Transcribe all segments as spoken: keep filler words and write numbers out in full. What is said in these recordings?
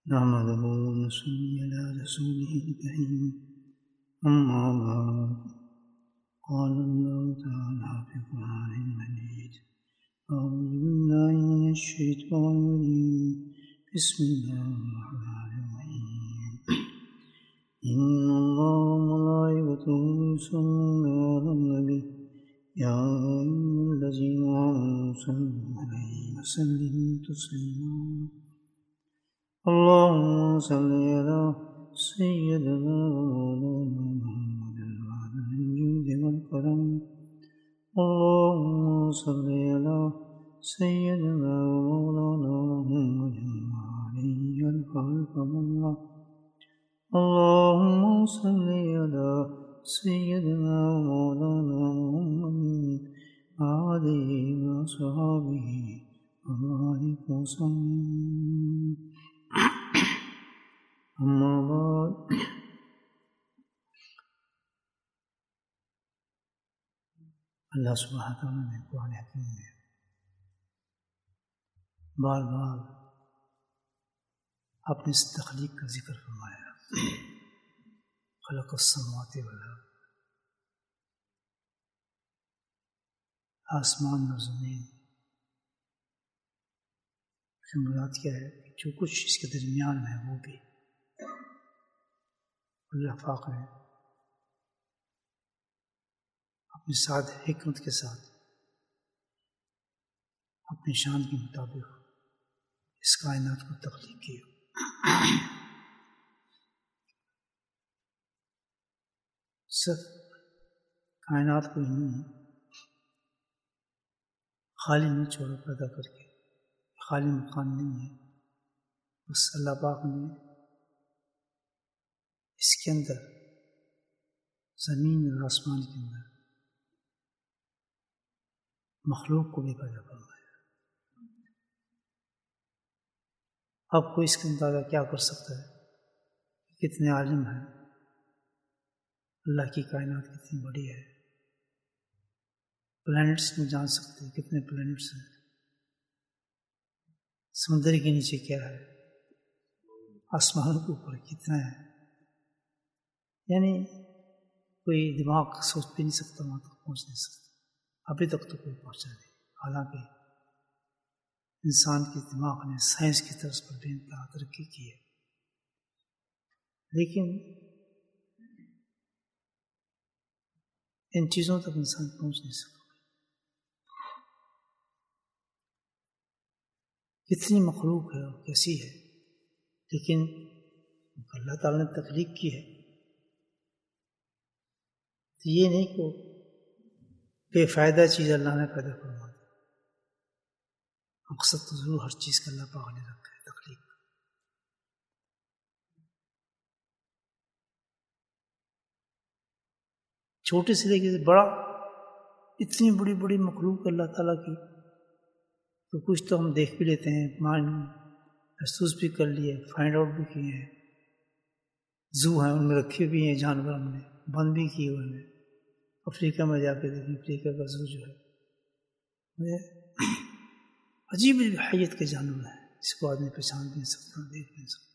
نحمده ونصلي على رسوله الكريم أما بعد قال الله تعالى في القرآن المجيد أعوذ بالله من الشيطان الرجيم بسم الله الرحمن الرحيم إن الله وملائكته يصلون على النبي يا أيها الذين آمنوا صلوا عليه وسلموا تسليما اللهم صل على سيدنا ومولانا محمد وعلى الجود والكرم اللهم صل على سيدنا ومولانا محمد وعليه الخلق الله اللهم صل على سيدنا ومولانا محمد وعليه وصحبه وبارك وسلم اما بعد اللہ سبحانہ تعالیٰ نے قرآن حکیم میں بار بار اپنی اس تخلیق کا ذکر فرمایا خلق السماوات والارض آسمان اور زمین کی مراد کیا ہے جو کچھ اس کے درمیان ہے وہ بھی اللہ پاک نے اپنی ساتھ حکمت کے ساتھ اپنی شان کے مطابق اس کائنات کو تخلیق کیا صرف کائنات کو ہی نہیں خالی نہیں چھوڑا پیدا کر کے خالی مکان نہیں ہے بس اللہ پاک نے اس کے اندر زمین اور آسمان کے اندر مخلوق کو بھی پیدا فرمایا. اب کوئی اس کا اندازہ کیا کر سکتا ہے کتنے عالم ہیں اللہ کی کائنات کتنی بڑی ہے پلانٹس میں جان سکتے ہیں کتنے پلانٹس ہیں سمندر کے نیچے کیا ہے آسمانوں کے اوپر کتنا ہے یعنی کوئی دماغ سوچ بھی نہیں سکتا وہاں تک پہنچ نہیں سکتا ابھی تک تو کوئی پہنچا نہیں حالانکہ انسان کے دماغ نے سائنس کی طرز پر بے انتہا ترقی کی ہے لیکن ان چیزوں تک انسان پہنچ نہیں سکتا. کتنی مخلوق ہے اور کیسی ہے لیکن اللہ تعالیٰ نے تخلیق کی ہے تو یہ نہیں کہ بے فائدہ چیز اللہ نے پیدا فرما دی. مقصد تو ضرور ہر چیز کا اللہ پاک نے رکھا ہے تخلیق. چھوٹے سے لے کے بڑا اتنی بڑی بڑی مخلوق اللہ تعالیٰ کی تو کچھ تو ہم دیکھ بھی لیتے ہیں مان محسوس بھی کر لیے فائنڈ آؤٹ بھی کیے ہیں زو ہیں ان میں رکھے بھی ہیں جانور ہم نے بند بھی کیے ہوئے ہیں. افریقہ میں جا کے دیکھیں افریقہ کا زو جو ہے عجیب حیت کے جانور ہیں اس کو آدمی پہچان بھی نہیں سکتا دیکھ نہیں سکتا.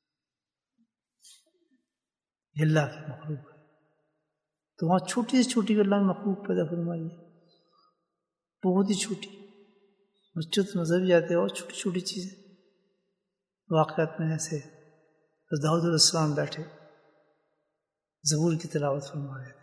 یہ اللہ کی مخلوق ہے تو وہاں چھوٹی سے چھوٹی اللہ نے مخلوق پیدا فرمائی ہے بہت ہی چھوٹی بچوں تو نظر بھی جاتے ہیں اور چھوٹی چھوٹی چیزیں واقعات میں ایسے داؤد علیہ السلام بیٹھے زبور کی تلاوت فرما رہے تھے.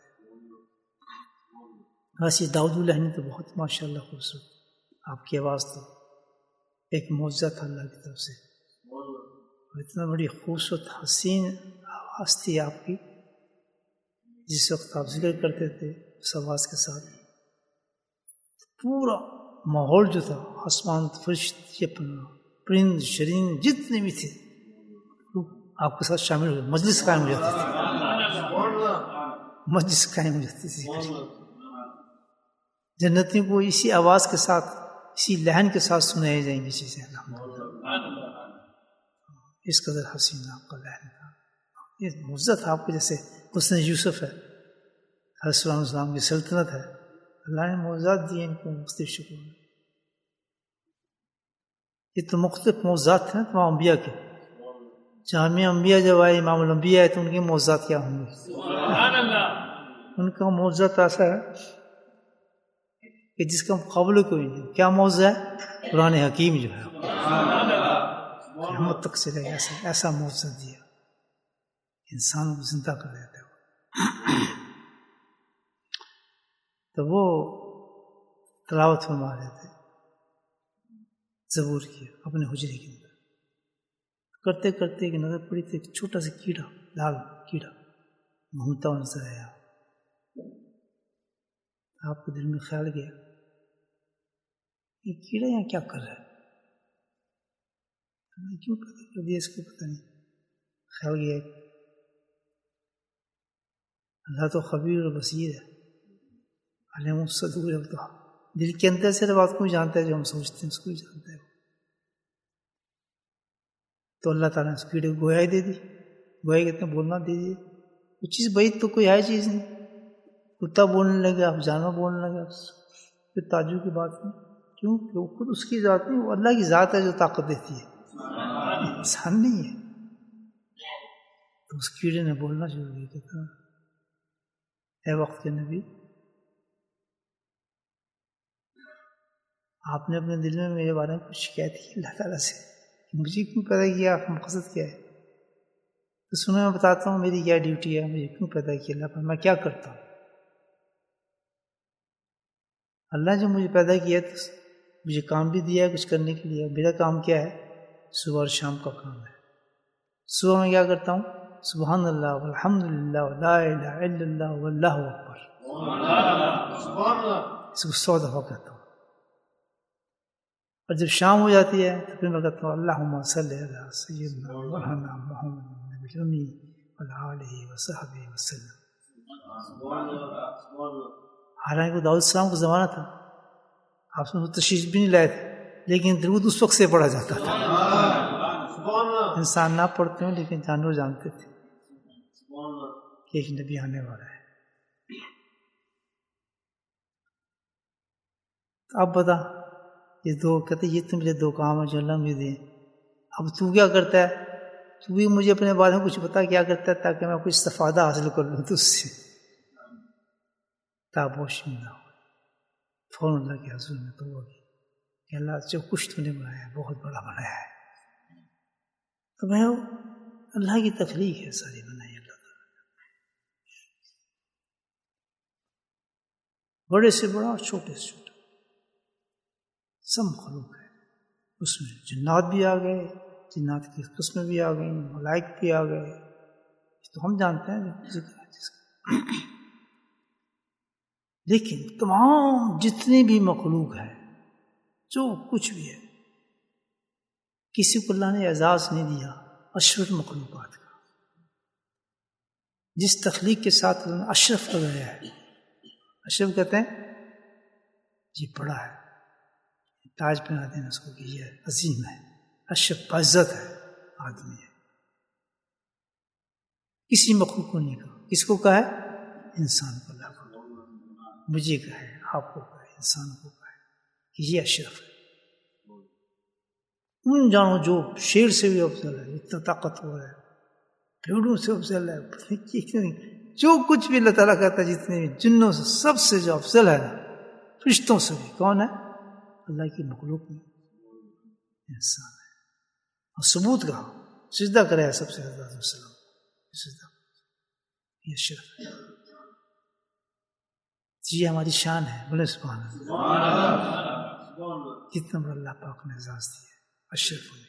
ویسے داؤد الہنی تو بہت ماشاء اللہ خوبصورت آپ کی آواز تو ایک معجزہ تھا اللہ کی طرف سے اتنا بڑی خوبصورت حسین آواز تھی آپ کی جس وقت آپ ذکر کرتے تھے اس آواز کے ساتھ پورا ماحول جو تھا آسمان فرشت پرند شرین جتنے بھی تھے آپ کے ساتھ شامل ہوئے مجلس قائم ہو جاتی تھی مجلس قائم ہو جاتی تھی. جنتیوں کو اسی آواز کے ساتھ اسی لہن کے ساتھ سنائی جائیں گی چیزیں اس قدر حسین آپ کا لہن تھا. یہ معجزہ تھا آپ کو جیسے حسن یوسف ہے علیہ السلام کی سلطنت ہے اللہ نے معجزات دیے ان کو مختلف شکل میں. یہ تو مختلف موضوعات ہیں تمام انبیاء کے جامع انبیاء جب آئے، امام الانبیاء آئے، تو ان کے معجزات کیا ہوں گے؟ سبحان اللہ. ان کا معجزہ ایسا ہے کہ جس کا مقابلہ کوئی نہیں. کیا معجزہ ہے؟ قرآن حکیم جو ہے قیامت تک چلے گا، ایسا ایسا معجزہ دیا، انسان کو زندہ کر دیتا ہے. تو وہ تلاوت فرما رہے تھے زبور کی اپنے حجرے کے اندر. کرتے کرتے ایک نظر پڑی تھی، ایک چھوٹا سا کیڑا، لال کیڑا گھومتا ہوا نظر آیا. آپ کے دل میں خیال گیا یہ کیڑا یہاں کیا کر رہا ہے؟ کیوں پیدا کر دیا اس کو پتہ نہیں. خیال گیا اللہ تو خبیر اور بصیر ہے، علیم الصدور. اب تو دل کے اندر سے بات کو جانتا ہے، جو ہم سوچتے ہیں اس کو بھی جانتا ہے. تو اللہ تعالیٰ نے اس کیڑے کو گویا دے دی. گویا کہتے ہیں بولنا دے دیے. وہ چیز بعید تو کوئی ہے چیز نہیں. کتا بولنے لگا، اب جانور بولنے لگا، پھر تعجب کی بات نہیں. کیوں کہ وہ خود اس کی ذات نہیں، وہ اللہ کی ذات ہے جو طاقت دیتی ہے، انسان نہیں ہے. تو اس کیڑے نے بولنا شروع کیا، کہتا اے وقت کے نبی، آپ نے اپنے دل میں میرے بارے میں کچھ شکایت کی اللہ تعالیٰ سے کہ مجھے کیوں پیدا کیا، آپ کا مقصد کیا ہے؟ تو سنو میں بتاتا ہوں میری کیا ڈیوٹی ہے، مجھے کیوں پیدا کیا اللہ پر، میں کیا کرتا ہوں. اللہ جو مجھے پیدا کیا تو مجھے کام بھی دیا ہے کچھ کرنے کے لیے. میرا کام کیا ہے؟ صبح اور شام کا کام ہے. صبح میں کیا کرتا ہوں؟ سبحان اللہ والحمد للہ ولا الہ الا اللہ واللہ اکبر، اس کو سو دفعہ کہتا ہوں. اور جب شام ہو جاتی ہے تو پھر میں کہتا ہوں اللہم صلی علی سیدنا مولانا محمد النبی الامی وعلی آلہ وصحبہ وسلم. حالانکہ وہ داؤد السلام کا زمانہ تھا، آپ سے تشریف بھی نہیں لائے تھے، لیکن درود اس وقت سے پڑھا جاتا تھا. انسان نہ پڑھتے ہوں لیکن جانور جانتے تھے کہ ایک نبی آنے والا ہے. اب بتا، یہ دو کہتے یہ تو میرے دو کام ہیں جو اللہ مجھے دیں. اب تو کیا کرتا ہے؟ تو بھی مجھے اپنے بارے میں کچھ بتا کیا کرتا ہے تاکہ میں کچھ استفادہ حاصل کر لوں تو اس سے تابوش میں نہ ہو. فوراً اللہ کے حضور میں توبہ کی کہ اللہ جو کچھ تو نے بنایا ہے بہت بڑا بنایا ہے. تو میں اللہ کی تخلیق ہے ساری بنائی اللہ تعالیٰ، بڑے سے بڑا اور چھوٹے سے چھوٹا سب مخلوق ہے. اس میں جنات بھی آ گئے، جنات کی قسمیں بھی آ گئیں، ملائک بھی آ گئے، تو ہم جانتے ہیں ذکر ہے جس کا. لیکن تمام جتنے بھی مخلوق ہے، جو کچھ بھی ہے، کسی کو اللہ نے اعزاز نہیں دیا اشرف مخلوقات کا. جس تخلیق کے ساتھ اللہ نے اشرف لگایا ہے، اشرف کہتے ہیں یہ بڑا ہے، تاج پہنا دینا اس کو کہ یہ عظیم ہے، اشرف عزت ہے، آدمی ہے. کسی مخلوق کو نہیں کہا. کس کو کہا ہے؟ انسان کو. اللہ کو مجھے کہا ہے، آپ کو کہا ہے، انسان کو کہا ہے کہ یہ اشرف ہے. ان جانو جو شیر سے بھی افضل ہے، اتنا طاقتور ہے، بھیڑوں سے افضل ہے، جو کچھ بھی اللہ تعالیٰ کہتا ہے، جتنے بھی جنوں سے سب سے جو افضل ہے نا، فرشتوں سے بھی کون ہے؟ اللہ کی مخلوق میں انسان ہے. اور ثبوت کہا سجدہ کرے ہے سب سے حضرت وسلم سجدہ، یہ اشرف ہے. یہ ہماری شان ہے. بولے سبحان اللہ. کتنا بڑا اللہ پاک نے اعزاز دیا اشرف ہونے.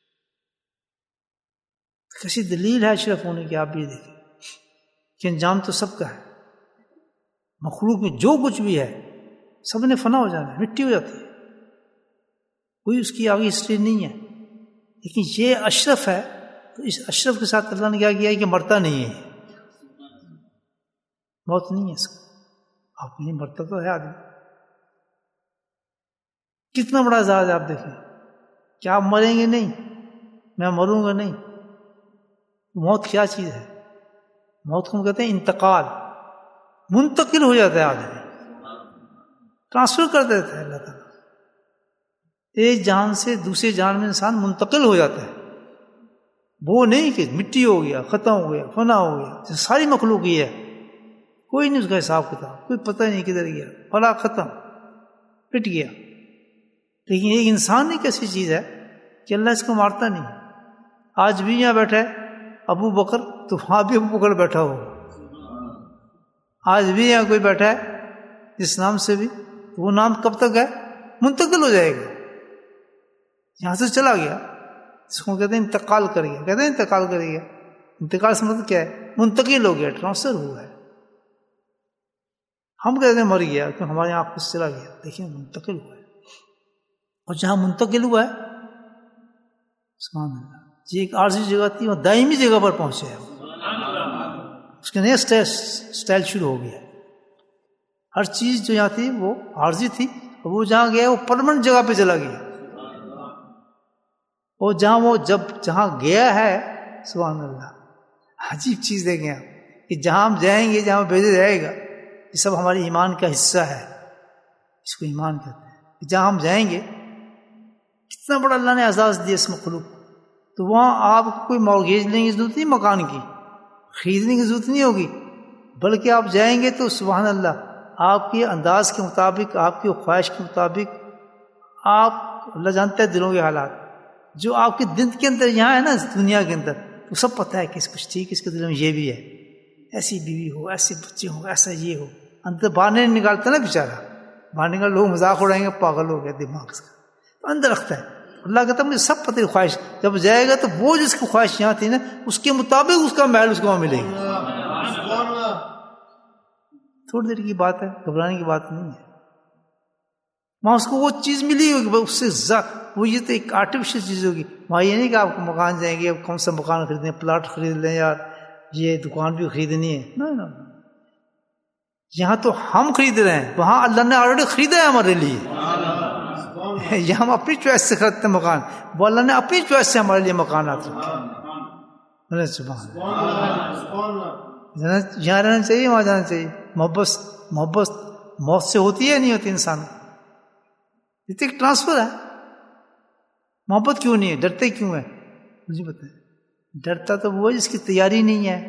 کیسی دلیل ہے اشرف ہونے کی؟ آپ یہ دیکھیں کہ انجام تو سب کا ہے. مخلوق میں جو کچھ بھی ہے سب نے فنا ہو جانا ہے، مٹی ہو جاتی ہے، کوئی اس کی آگے ہسٹری نہیں ہے. لیکن یہ اشرف ہے تو اس اشرف کے ساتھ اللہ نے کیا کیا ہے کہ مرتا نہیں ہے، موت نہیں ہے اس کو. آپ نہیں مرتا تو ہے آدمی. کتنا بڑا اعزاز ہے. آپ دیکھیں کہ آپ مریں گے نہیں، میں مروں گا نہیں. موت کیا چیز ہے؟ موت کو ہم کہتے ہیں انتقال، منتقل ہو جاتا ہے آدمی، ٹرانسفر کر دیتا ہے اللہ تعالیٰ. ایک جان سے دوسرے جان میں انسان منتقل ہو جاتا ہے. وہ نہیں کہ مٹی ہو گیا، ختم ہو گیا، فنا ہو گیا، ساری مخلوق یہ ہے، کوئی نہیں اس کا حساب کتاب، کوئی پتہ نہیں کدھر گیا، فلا ختم، پٹ گیا۔ لیکن ایک انسان ایک ایسی چیز ہے کہ اللہ اس کو مارتا نہیں۔ آج بھی یہاں بیٹھا ہے ابو بکر، تو وہاں بھی ابو بکر بیٹھا ہو۔ آج بھی یہاں کوئی بیٹھا ہے جس نام سے بھی، تو وہ نام کب تک ہے؟ منتقل ہو جائے گا، یہاں سے چلا گیا، اس کو کہتے ہیں انتقال کر گیا، کہتے ہیں انتقال کر گیا۔ انتقال سے مطلب کیا ہے؟ منتقل ہو گیا، ٹرانسفر ہوا ہے۔ ہم کہتے ہیں مر گیا کہ ہمارے یہاں آپ سے چلا گیا، دیکھیں منتقل ہوا ہے۔ اور جہاں منتقل ہوا ہے سبحان اللہ، یہ ایک عارضی جگہ تھی، وہ دائمی جگہ پر پہنچے ہے، اس کے نئے سٹائل شروع ہو گیا۔ ہر چیز جو یہاں تھی وہ عارضی تھی، اور وہ جہاں گیا وہ پرماننٹ جگہ پہ چلا گیا۔ اور جہاں وہ جب جہاں گیا ہے سبحان اللہ، عجیب چیز دیکھیں آپ کہ جہاں ہم جائیں گے، جہاں بھیجا جائے گا، یہ سب ہماری ایمان کا حصہ ہے، اس کو ایمان کہتے ہیں کہ جہاں ہم جائیں گے، کتنا بڑا اللہ نے اعزاز دیا اس مخلوق کو، تو وہاں آپ کو کوئی مورگیج لینے کی ضرورت نہیں، مکان کی خریدنے کی ضرورت نہیں ہوگی، بلکہ آپ جائیں گے تو سبحان اللہ آپ کے انداز کے مطابق، آپ کی خواہش کے مطابق، آپ اللہ جانتا ہے دلوں کے حالات، جو آپ کے دل کے اندر یہاں ہے نا اس دنیا کے اندر، وہ سب پتہ ہے کہ اس کچھ ٹھیک، اس کے دل میں یہ بھی ہے، ایسی بیوی ہو، ایسے بچے ہو، ایسا یہ ہو، اندر باہر نہیں نکالتا نا بیچارہ، باہر نکال لوگ مذاق اڑائیں گے، پاگل ہو گیا دماغ اس کا، تو اندر رکھتا ہے۔ اللہ کہتا ہے مجھے سب پتہ ہے خواہش، جب جائے گا تو وہ جس کی خواہش یہاں تھی نا، اس کے مطابق اس کا محل اس کو وہاں ملے گا۔ تھوڑی دیر کی بات ہے، گھبرانے کی بات نہیں ہے، وہاں اس کو وہ چیز ملی ہوگی، اس سے زیادہ وہ، یہ تو ایک آرٹیفیشل چیز ہوگی، وہاں یہ نہیں کہ آپ کو مکان جائیں گے، کون سا مکان خریدیں، پلاٹ خرید لیں یار، یہ دکان بھی خریدنی ہے، نہیں نہیں، یہاں تو ہم خرید رہے ہیں، وہاں اللہ نے آلریڈی خریدا ہے ہمارے لیے۔ یہ ہم اپنی چوائس سے خریدتے ہیں مکان، وہ اللہ نے اپنی چوائس سے ہمارے لیے مکانات رکھے۔ سبحان اللہ، یہاں رہنا چاہیے، وہاں جانا چاہیے۔ محبت محبت موت سے ہوتی ہے نہیں ہوتی انسان، یہ تو ایک ٹرانسفر ہے۔ محبت کیوں نہیں ہے؟ ڈرتے کیوں ہے؟ مجھے بتائیں۔ ڈرتا تو وہ ہے جس کی تیاری نہیں ہے۔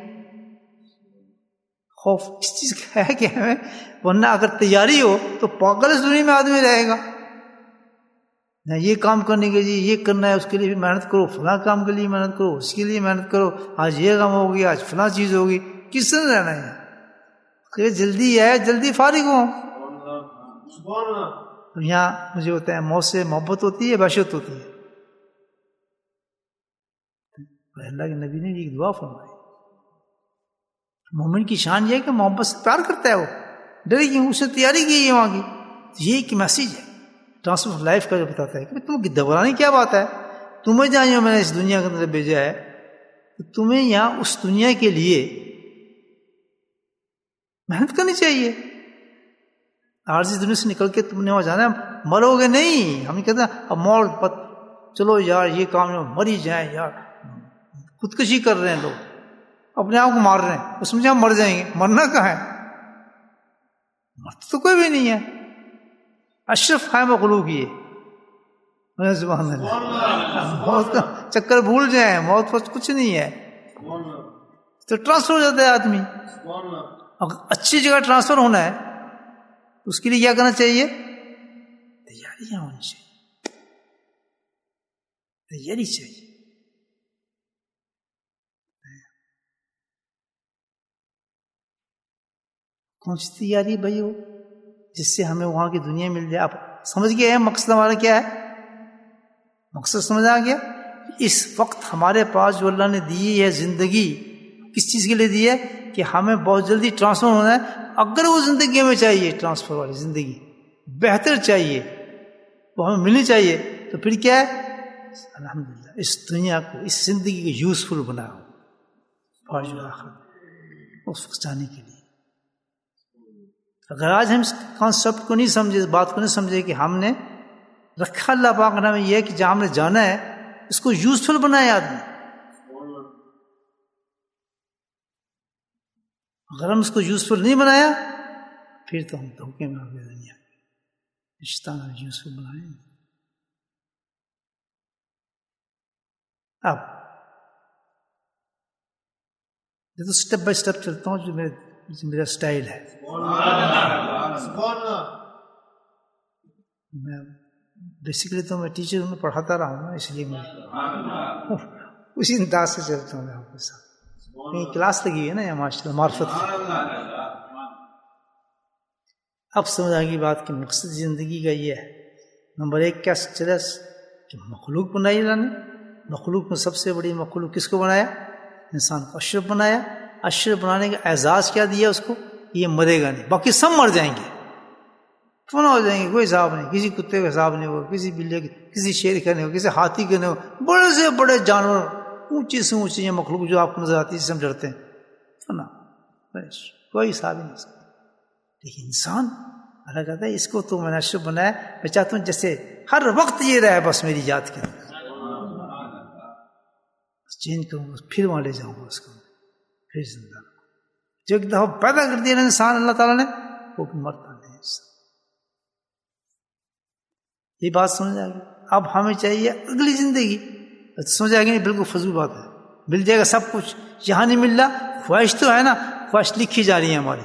خوف اس چیز کا ہے کہ ہمیں، ورنہ اگر تیاری ہو تو پاگل اس دنیا میں آدمی رہے گا نہ، یہ کام کرنے کے لیے یہ کرنا ہے، اس کے لیے بھی محنت کرو، فلاں کام کے لیے محنت کرو، اس کے لیے محنت کرو، آج یہ کام ہوگی، آج فلاں چیز ہوگی، کس نے رہنا ہے؟ کہ جلدی ہے، جلدی فارغ ہو۔ یہاں مجھے ہوتا ہے موت سے محبت ہوتی ہے، وحشت ہوتی ہے۔ اللہ کے نبی نے ایک دعا فرمائی، مومن کی شان یہ ہے کہ محبت سے پیار کرتا ہے، وہ ڈرے کیوں؟ اس نے تیاری کی ہے وہاں کی۔ یہ ایک میسیج ہے ٹرانسفر آف لائف کا، جو بتاتا ہے کہ تم گھبرانے کی کیا بات ہے، تمہیں جہاں میں نے اس دنیا کے اندر بھیجا ہے، تو تمہیں یہاں اس دنیا کے لیے محنت کرنی چاہیے۔ عارضی دنیا سے نکل کے تم نے وہاں جانا ہے، مرو گے نہیں۔ ہم کہتے ہیں اب موت، چلو یار یہ کام مر ہی جائیں یار، خودکشی کر رہے ہیں لوگ، اپنے آپ کو مار رہے ہیں، اس میں جب ہم مر جائیں گے، مرنا کہاں ہے؟ مرتا تو کوئی بھی نہیں ہے، اشرف ہے مخلوق یہ، سبحان اللہ۔ موت کا چکر بھول جائیں، موت پر کچھ نہیں ہے، تو ٹرانسفر ہو جاتا ہے آدمی۔ اگر اچھی جگہ ٹرانسفر ہونا ہے اس کے لیے کیا کرنا چاہیے؟ تیاریاں ہونی چاہیے، تیاری چاہیے۔ کون سی تیاری بھائی ہو جس سے ہمیں وہاں کی دنیا مل جائے؟ آپ سمجھ گئے ہیں مقصد ہمارا کیا ہے؟ مقصد سمجھ آ گیا؟ اس وقت ہمارے پاس جو اللہ نے دی ہے زندگی، کس چیز کے لیے دی ہے؟ کہ ہمیں بہت جلدی ٹرانسفر ہونا ہے۔ اگر وہ زندگی ہمیں چاہیے، ٹرانسفر والی زندگی بہتر چاہیے، وہ ہمیں ملنی چاہیے، تو پھر کیا ہے؟ الحمدللہ اس دنیا کو، اس زندگی کو یوزفل بناؤ فار یور آخرت، اس وقت جانے کے لیے۔ اگر آج ہم اس کانسیپٹ کو نہیں سمجھے، اس بات کو نہیں سمجھے کہ ہم نے رکھا اللہ پاک نے ہمیں یہ ہے کہ جہاں ہم نے جانا ہے اس کو یوزفل بنائے آدمی۔ اگر ہم اس کو یوزفل نہیں بنایا پھر تو ہم دھوکے میں آ گئے دنیا میں، شیطان ہمیں یوزفل بنائیں گے۔ اب یہ تو اسٹیپ بائی اسٹیپ چلتا ہوں، جو میرے جو میرا اسٹائل ہے. میں بیسیکلی تو میں ٹیچر میں پڑھاتا رہا ہوں نا، اس لیے میں اسی انداز سے چلتا ہوں. آپ کے ساتھ کہیں کلاس لگی ہے نا یہاں ماشاء اللہ معرفت کی. اب سمجھ آئے گی بات کہ مقصد زندگی کا یہ ہے. نمبر ایک کیا چلا کہ مخلوق بنائی اللہ نے. مخلوق میں سب سے بڑی مخلوق کس کو بنایا؟ انسان کو اشرف بنایا. اشرف بنانے کا اعزاز کیا دیا اس کو؟ یہ مرے گا نہیں، باقی سب مر جائیں گے، فنا ہو جائیں گے، کوئی حساب نہیں. کسی کتے کا حساب نہیں ہوگا، کسی بلے کا، کسی شیر کا نہیں ہوگا، کسی ہاتھی کا نہیں ہوگا. بڑے سے بڑے جانور، اونچی سے اونچی مخلوق جو آپ کو نظر آتی ہے جسے ہم ڈرتے ہیں، فنا، کوئی حساب ہی نہیں سکتا. لیکن انسان اللہ کہتا ہے اس کو تو میں نے اشرف بنایا. میں چاہتا ہوں جیسے ہر وقت یہ رہے بس میری یاد کے اندر، چینج کروں گا پھر وہاں لے جاؤں گا اس کو، پھر زندہ. جو ایک دفعہ پیدا کر دیا نا انسان اللہ تعالیٰ نے، وہ بھی مرتا نہیں. یہ بات سمجھ آئے گی. اب ہمیں چاہیے اگلی زندگی. سمجھ آئے گی نہیں، بالکل فضول بات ہے. مل جائے گا سب کچھ، یہاں نہیں مل رہا. خواہش تو ہے نا، خواہش لکھی جا رہی ہے ہماری.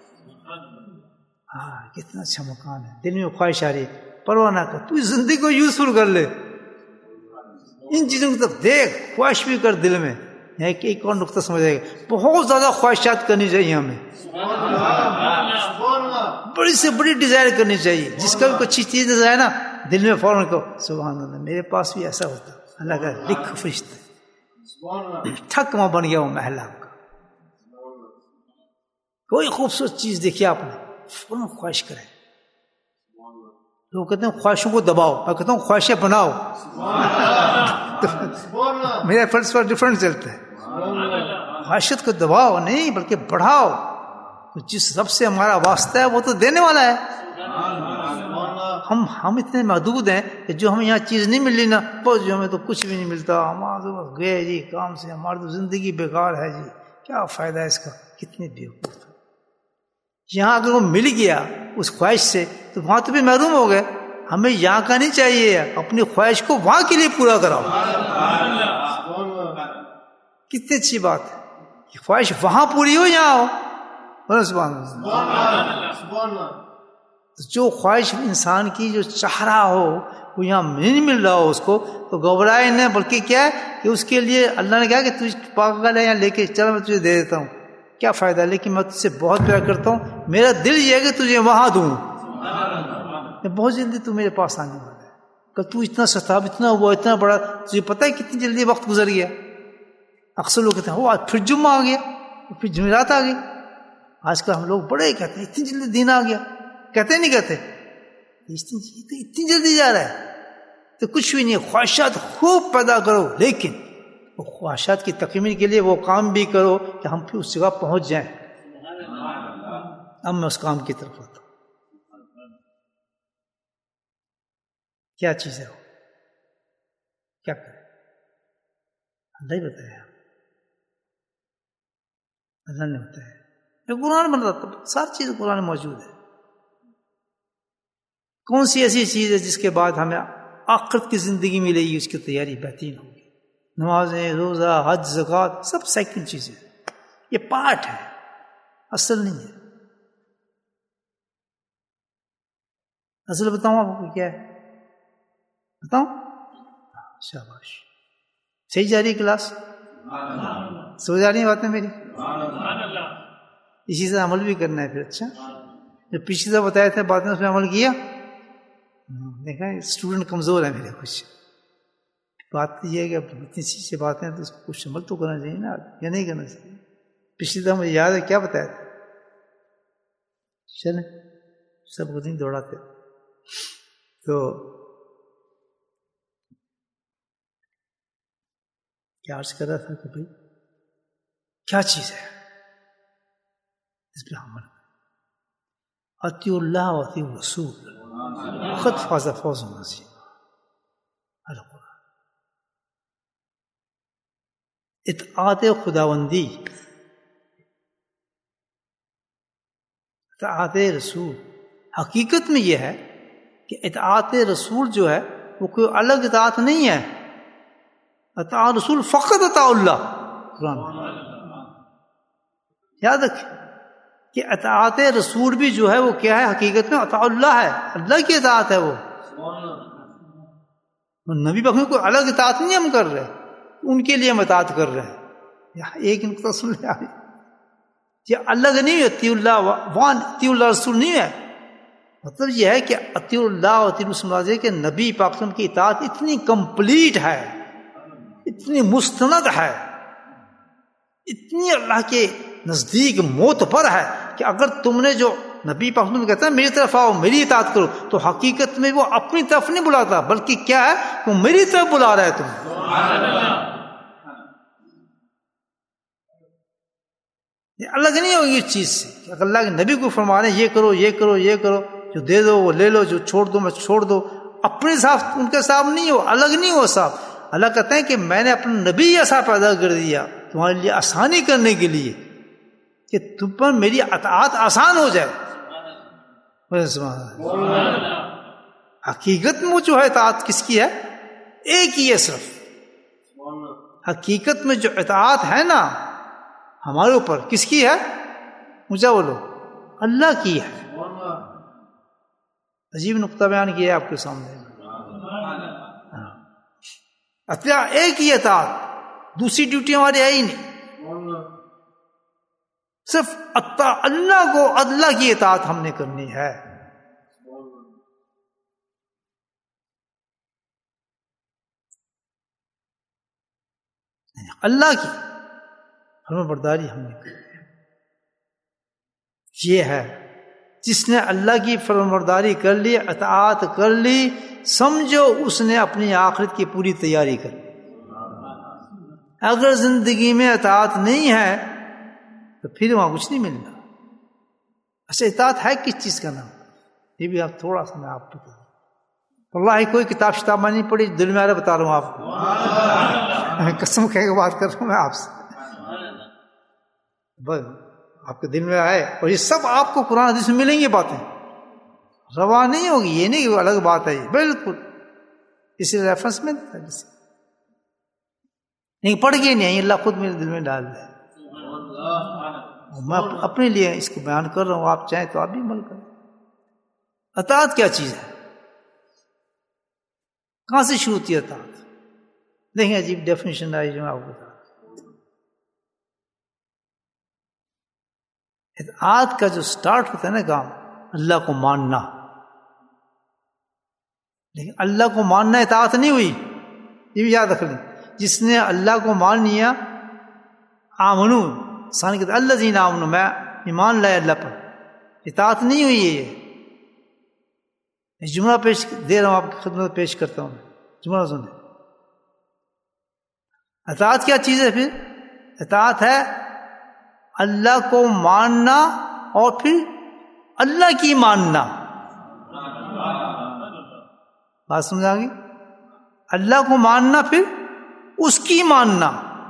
ہاں کتنا اچھا مکان ہے، دل میں خواہش آ رہی ہے. پرواہ نہ کر، تو زندگی کو یوزفل کر لے. ان چیزوں کی طرف دیکھ، خواہش بھی کر دل میں. ایک ایک اور نقطہ سمجھ آئے گا. بہت زیادہ خواہشات کرنی چاہیے ہمیں، بڑی سے بڑی ڈیزائر کرنی چاہیے. جس کا بھی کوئی اچھی چیز نظر آئے نا، دل میں فوراً کو سبحان اللہ میرے پاس بھی ایسا ہوتا. اللہ کا لکھ فرشتے، ٹھک وہاں بن گیا وہ محل آپ کا. کوئی خوبصورت چیز دیکھی آپ نے، فوراً خواہش کرے. لوگ کہتے ہیں خواہشوں کو دباؤ، میں کہتا ہوں خواہشیں بناؤ. میرا فلسفہ ڈفرنٹ چلتا ہے. خواہشت کو دباؤ نہیں بلکہ بڑھاؤ. جس رب سے ہمارا واسطہ ہے وہ تو دینے والا ہے. ہم ہم اتنے محدود ہیں کہ جو ہمیں یہاں چیز نہیں مل رہی نا، بس جو ہمیں تو کچھ بھی نہیں ملتا. ہمارے بس گئے جی کام سے، ہماری تو زندگی بیکار ہے جی، کیا فائدہ ہے اس کا. کتنے بیوقوف. یہاں اگر وہ مل گیا اس خواہش سے تو وہاں تو بھی محروم ہو گئے. ہمیں یہاں کا نہیں چاہیے، اپنی خواہش کو وہاں کے لیے پورا کراؤ. کتنی اچھی بات ہے کہ خواہش وہاں پوری ہو، یہاں ہو. سبحان اللہ. جو خواہش انسان کی جو چاہ رہا ہو وہ یہاں نہیں مل رہا ہو اس کو، تو گھبرائے نہ، بلکہ کیا ہے کہ اس کے لیے اللہ نے کہا کہ تجھ پاگل ہے یہاں لے کے چل، میں تجھے دے دیتا ہوں. کیا فائدہ، لیکن میں تجھ سے بہت پیار کرتا ہوں. میرا دل یہ ہے کہ تجھے وہاں دوں. بہت جلدی تو میرے پاس آنے والا ہے. کہ تو اتنا ستاب، اتنا ہوا، اتنا بڑا، تجھے پتہ ہے کتنی جلدی وقت گزر گیا. اکثر لوگ کہتے ہیں وہ آج پھر جمعہ آ گیا، پھر جمعرات آ گئی. آج کل ہم لوگ بڑے کہتے ہیں اتنی جلدی دن آ گیا. کہتے نہیں کہتے اتنی جلدی جا رہا ہے. تو کچھ بھی نہیں، خواہشات خوب پیدا کرو، لیکن وہ خواہشات کی تکمیل کے لیے وہ کام بھی کرو کہ ہم پھر اس جگہ پہنچ جائیں. اب میں اس کام کی طرف آتا ہوں. کیا چیز ہے وہ، کیا کریں؟ اللہ ہی بتایا، اللہ نے بتایا. یہ قرآن بن رہا، ساری چیز قرآن میں موجود ہے. کون سی ایسی چیز ہے جس کے بعد ہمیں آخرت کی زندگی ملے گی، اس کی تیاری بہترین ہوگی. نمازیں، روزہ، حج، زکوٰۃ سب سیکنڈ چیزیں، یہ پارٹ ہے، اصل نہیں ہے. اصل بتاؤں آپ کو کیا ہے، بتاؤں؟ شاباش. صحیح جا رہی کلاس، سو جا رہی باتیں میری. اسی سے عمل بھی کرنا ہے پھر. اچھا، جو پچھلی دفعہ بتایا تھے باتیں اس میں عمل کیا. دیکھا اسٹوڈنٹ کمزور ہے میرے. کچھ بات یہ ہے کہ اتنی چیزیں باتیں ہیں تو اس کو کچھ عمل تو کرنا چاہیے نا، یا نہیں کرنا چاہیے. پچھلی دفعہ مجھے یاد ہے کیا بتایا تھا. چلیں سب کو نہیں دوڑاتے. تو کیا عرض کر رہا تھا کہ بھائی کیا چیز ہے اس پہ عمل. اطیعوا اللہ و اطیعوا الرسول قد فاز فوزا عظیما. القرآن اطاعت خداوندی، اطاعت رسول. حقیقت میں یہ ہے کہ اطاعت رسول جو ہے وہ کوئی الگ اطاعت نہیں ہے. اطاعت رسول فقط اطاع اللہ. قرآن یاد رکھیں کہ اطاعت رسول بھی جو ہے وہ کیا ہے؟ حقیقت میں اطاع اللہ ہے، اللہ کی اطاعت ہے وہ. نبی پاک میں کوئی الگ اطاعت نہیں ہم کر رہے، ان کے لیے ہم اطاعت کر رہے ہیں. ایک نقطہ سن لیں آپ، یہ الگ نہیں ہے اطیع اللہ وان اطیع اللہ رسول نہیں ہے. مطلب یہ ہے کہ اطیع اللہ اور اطیع رسول کہ نبی پاک صلی اللہ علیہ وسلم کی اطاعت اتنی کمپلیٹ ہے، اتنی مستند ہے، اتنی اللہ کے نزدیک معتبر ہے کہ اگر تم نے جو نبی پاک صلی اللہ علیہ وسلم کہتا ہے میری طرف آؤ میری اطاعت کرو، تو حقیقت میں وہ اپنی طرف نہیں بلاتا بلکہ کیا ہے؟ وہ میری طرف بلا رہا ہے تم. الگ نہیں ہوگی اس چیز سے کہ اگر اللہ کے نبی کو فرما رہے ہیں یہ کرو یہ کرو یہ کرو، جو دے دو وہ لے لو، جو چھوڑ دو میں چھوڑ دو، اپنے ساتھ ان کے ساتھ نہیں ہو، الگ نہیں ہو صاحب. اللہ کہتے ہیں کہ میں نے اپنا نبی ایسا پیدا کر دیا تمہارے لیے آسانی کرنے کے لیے کہ تم پر میری اطاعت آسان ہو جائے. حقیقت میں جو ہے اطاعت کس کی ہے؟ ایک ہی ہے صرف. حقیقت میں جو اطاعت ہے نا ہمارے اوپر کس کی ہے؟ مجھے بولو، اللہ کی ہے. عجیب نقطہ بیان کیا ہے آپ کے سامنے. اطاعت ایک ہی اطاعت، دوسری ڈیوٹی ہماری ہے ہی نہیں، صرف اللہ کو اللہ کی اطاعت ہم نے کرنی ہے. اللہ کی فرمان برداری ہم نے کرنی ہے. یہ ہے جس نے اللہ کی فرمان برداری کر لی، اطاعت کر لی، سمجھو اس نے اپنی آخرت کی پوری تیاری کر لی. اگر زندگی میں اطاعت نہیں ہے تو پھر وہاں کچھ نہیں ملنا. اچھا اطاعت ہے کس چیز کا نام؟ یہ بھی آپ تھوڑا سا میں آپ بتا دوں. واللہ کوئی کتاب شتاب میں نہیں پڑھی، دل میں آ رہا بتا رہا ہوں آپ کو، قسم کہہ کے بات کر رہا ہوں میں آپ سے، بس آپ کے دل میں آئے. اور یہ سب آپ کو قرآن حدیث میں ملیں گی باتیں، روا نہیں ہوگی. یہ نہیں کہ الگ بات ہے، یہ بالکل اسی ریفرنس میں نہیں پڑھ گئے نہیں، اللہ خود میرے دل میں ڈال دے. میں اپنے لیے اس کو بیان کر رہا ہوں، آپ چاہیں تو آپ بھی عمل کریں. اطاعت کیا چیز ہے؟ کہاں سے شروع ہوتی ہے اطاعت؟ دیکھیں عجیب ڈیفینیشن آئی جو میں آپ کو بتا. اطاعت کا جو سٹارٹ ہوتا ہے نا کام، اللہ کو ماننا. لیکن اللہ کو ماننا اطاعت نہیں ہوئی، یہ بھی یاد رکھ لیں. جس نے اللہ کو مان لیا، آمنو انسان کہتے اللہ زین آمنو، میں ایمان لائے اللہ پر، اطاعت نہیں ہوئی ہے. یہ جملہ پیش دے رہا ہوں آپ کی خدمت پیش کرتا ہوں، جملہ سنیں. اطاعت کیا چیز ہے؟ پھر اطاعت ہے اللہ کو ماننا اور پھر اللہ کی ماننا. بات سمجھا گی؟ اللہ کو ماننا پھر اس کی ماننا،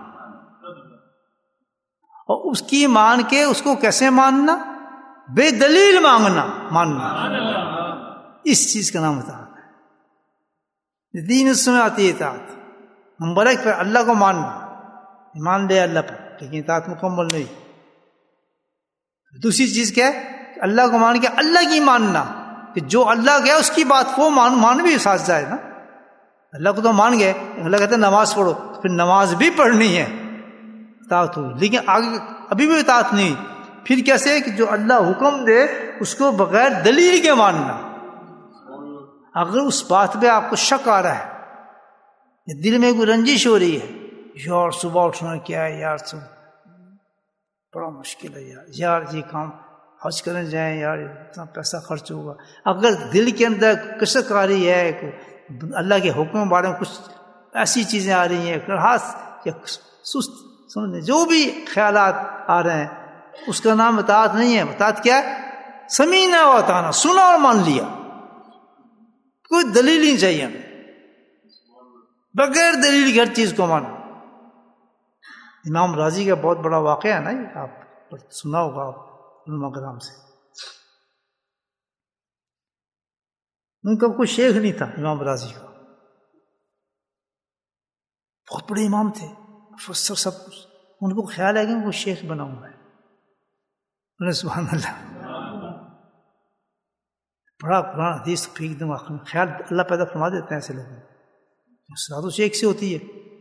اور اس کی مان کے اس کو کیسے ماننا؟ بے دلیل مانگنا ماننا. اس چیز کا نام اطاعت ہے. دین اس میں آتی ہے اطاعت. نمبر ایک پہ اللہ کو ماننا، ایمان لے اللہ پر، لیکن اطاعت مکمل نہیں. دوسری چیز کیا ہے؟ اللہ کو مان کے اللہ کی ماننا، کہ جو اللہ گیا اس کی بات کو مان مان بھی ساتھ جائے نا. اللہ کو تو مان گئے، اللہ کہتے ہیں نماز پڑھو، تو پھر نماز بھی پڑھنی ہے، اطاعت ہوئی. لیکن آگے ابھی بھی اطاعت نہیں. پھر کیسے؟ کہ جو اللہ حکم دے اس کو بغیر دلیل کے ماننا. اگر اس بات پہ آپ کو شک آ رہا ہے، دل میں کوئی رنجش ہو رہی ہے، یار صبح اٹھنا کیا ہے، یار صبح بڑا مشکل ہے، یار یار یہ کام حج کرنے جائیں، یار اتنا پیسہ خرچ ہوگا. اگر دل کے اندر کشک آ رہی ہے، اللہ کے حکم کے بارے میں کچھ ایسی چیزیں آ رہی ہیں، ہاتھ یا سست سمجھنے جو بھی خیالات آ رہے ہیں، اس کا نام اطاعت نہیں ہے. اطاعت کیا ہے؟ سمینا و اطعنا، سنا اور مان لیا، کوئی دلیل نہیں چاہیے ہمیں، بغیر دلیل کی ہر چیز کو مانا. امام راضی کا بہت بڑا واقعہ ہے نا، یہ آپ سنا ہوگا علماء کرام سے. ان کا کوئی شیخ نہیں تھا امام راضی کا، بہت بڑے امام تھے، مفسر سب کچھ. ان کو خیال ہے کہ ان کو شیخ بناؤں گا. سبحان اللہ. بڑا قرآن حدیث پھینک دوں آخر میں. خیال اللہ پیدا فرما دیتے ہیں ایسے لوگوں. اصلاح تو شیخ سے ہوتی ہے.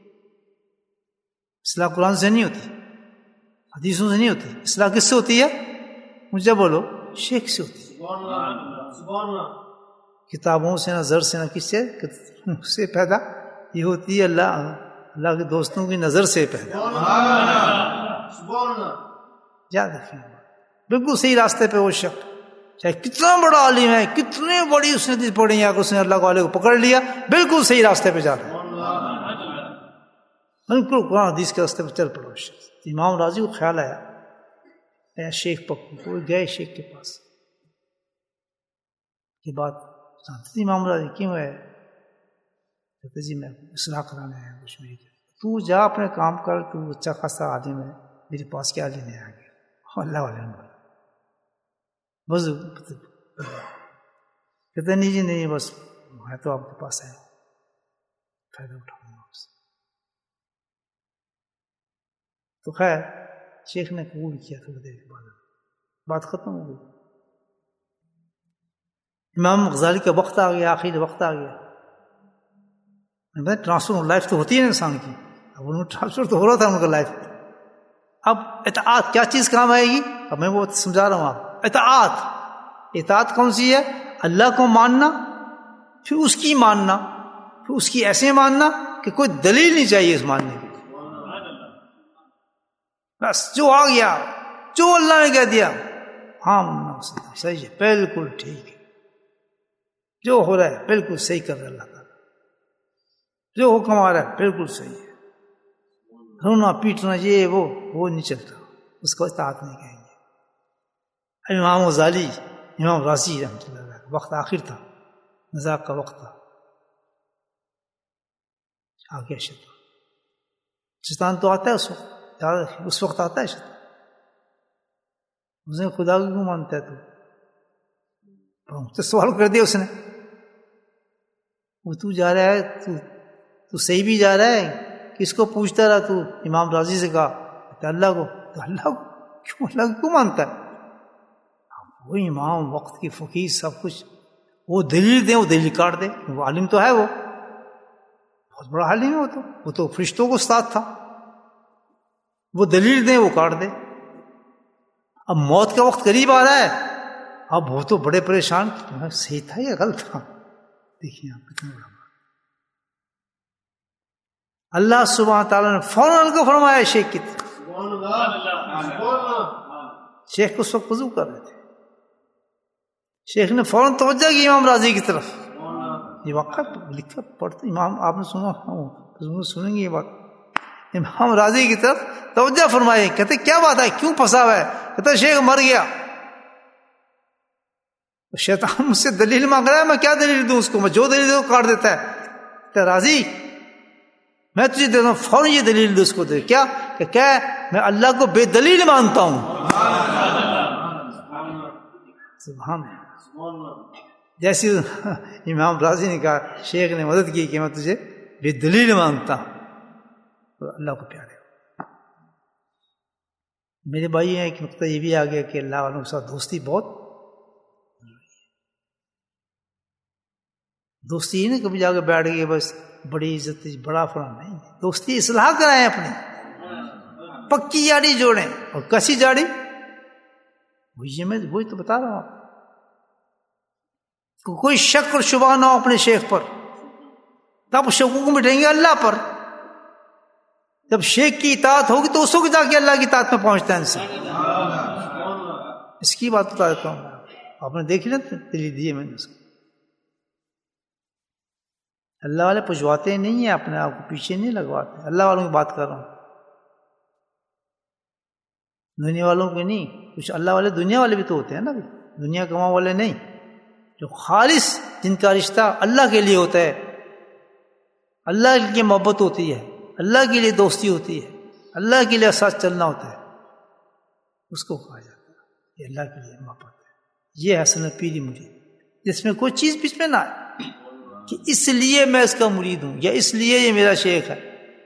اصلاح قرآن سے نہیں ہوتی, حدیثوں سے نہیں ہوتی. اصلاح کس سے ہوتی ہے؟ مجھے بولو. شیخ سے ہوتی ہے. کتابوں سے نہ زر سے نہ کس سے سے پیدا یہ ہوتی ہے. اللہ اللہ کے دوستوں کی نظر سے پیدا. یاد رکھیں بالکل صحیح راستے پہ وہ شخص, چاہے کتنا بڑا عالم ہے, کتنے بڑی اس نے حدیث پڑھی ہے کہ اس نے اللہ والے کو پکڑ لیا, بالکل صحیح راستے پہ جا رہا ہے. بالکل قرآن حدیث کے راستے پہ چل پڑا شخص. امام راضی کو خیال آیا اے شیخ پکو, کوئی گئے شیخ کے پاس. یہ بات جانتے تھے امام راضی کیوں ہے؟ کہتے جی میں اصلاح کرانے آیا کچھ میری. تو جا اپنے کام کر, تو اچھا خاصا آدمی ہے, میرے پاس کیا لینے آ گیا؟ اللہ والے نے بس کہتے نہیں جی نہیں, بس میں تو آپ کے پاس آیا فائدہ اٹھاؤں گا. تو خیر شیخ نے قبول کیا. تھوڑی دیر کے بعد بات ختم ہو گئی. امام غزالی کا وقت آ گیا, آخری وقت آ گیا. ٹرانسفر لائف تو ہوتی ہے نا انسان کی, اب ان میں ٹرانسفر تو ہو رہا تھا ان کا لائف. اب اطاعت کیا چیز کام آئے گی؟ اب میں وہ سمجھا رہا ہوں آپ. اطاعت, اطاعت کون سی ہے؟ اللہ کو ماننا, پھر اس کی ماننا, پھر اس کی ایسے ماننا کہ کوئی دلیل نہیں چاہیے اس ماننے کی. بس جو آ گیا, جو اللہ نے کہہ دیا ہاں صحیح ہے, بالکل ٹھیک ہے, جو ہو رہا ہے بالکل صحیح کر رہا ہے اللہ تعالیٰ, جو حکم آ رہا ہے بالکل صحیح ہے. رونا پیٹنا یہ وہ وہ نہیں چلتا, اس کو اطاعت نہیں کہیں گے. امام غزالی امام راضی رحمۃ اللہ علیہ وقت آخر تھا, مذاق کا وقت تھا. آ گیا شیطان. شیطان تو آتا ہے اس وقت, اس وقت آتا ہے شیطان. اس نے خدا کو کیوں مانتا ہے تو تو سوال کر دیا اس نے. وہ تو جا رہا ہے, تو تو صحیح بھی جا رہا ہے, کس کو پوچھتا رہا تو؟ امام راضی سے کہا کہ اللہ کو. تو اللہ کو کیوں, اللہ کو کیوں مانتا ہے؟ وہ امام وقت کی فقیر سب کچھ, وہ دلیل دیں, وہ دلیل کاٹ دے. وہ عالم تو ہے, وہ بہت بڑا عالم ہے, وہ تو وہ تو فرشتوں کو استاد تھا. وہ دلیل دیں, وہ کاٹ دے. اب موت کا وقت قریب آ رہا ہے, اب وہ تو بڑے پریشان, صحیح تھا یا غلط تھا؟ دیکھیے آپ کتنا بڑا. اللہ سبحانہ تعالیٰ نے فوراً کو فرمایا شیخ کی طرف. شیخ کو اس وقت وضو کر رہے تھے, شیخ نے فوراً توجہ کی امام راضی کی طرف. یہ واقعہ لکھا پڑھتے امام, آپ نے سنا, سنیں گے یہ بات. امام راضی کی طرف توجہ فرمائی. کہتے کیا بات ہے, کیوں پھنسا ہوا ہے؟ کہتے شیخ مر گیا. شیطان مجھ سے دلیل مانگ رہا ہے, میں کیا دلیل دوں اس کو؟ میں جو دلیل دوں کاٹ دیتا ہے. کہتے راضی میں تجھے دیتا ہوں, فوراً یہ دلیل دے اس کو. دے کیا کہ کیا میں اللہ کو بے دلیل مانتا ہوں. سبحان اللہ. جیسے امام راضی نے کہا, شیخ نے مدد کی کہ میں تجھے بے دلیل مانتا ہوں, تو اللہ کو پیارے. میرے بھائی ہیں ایک نقطہ یہ بھی آ گیا کہ اللہ والوں کے ساتھ دوستی بہت دوستی ہے نا. کبھی جا کے بیٹھ گئے بس بڑی عزت بڑا فلاں, نہیں. دوستی اصلاح کرائیں اپنی, پکی جاڑی جوڑیں. اور کسی جاڑی وہی میں وہی تو بتا رہا ہوں آپ, کوئی شک اور شبہ نہ ہو اپنے شیخ پر. تب شکوں کو مٹیں گے اللہ پر. جب شیخ کی اطاعت ہوگی تو اس وقت جا کے اللہ کی اطاعت میں پہنچتا ہے انسان. اس کی بات بتا دیتا ہوں, آپ نے دیکھی نا دلیل دی ہے میں نے اس کو. اللہ والے پجواتے نہیں ہیں, اپنے آپ کو پیچھے نہیں لگواتے. اللہ والوں کی بات کر رہا ہوں, دنیا والوں کی نہیں. کچھ اللہ والے دنیا والے بھی تو ہوتے ہیں نا, دنیا کماؤ والے نہیں. جو خالص جن کا رشتہ اللہ کے لیے ہوتا ہے, اللہ کے لیے محبت ہوتی ہے, اللہ کے لیے دوستی ہوتی ہے, اللہ کے لیے ساتھ چلنا ہوتا ہے, اس کو کہا جاتا ہے یہ اللہ کے لیے محبت ہے. یہ حسن پیری مرید, جس میں کوئی چیز بیچ میں نہ آئے کہ اس لیے میں اس کا مرید ہوں یا اس لیے یہ میرا شیخ ہے.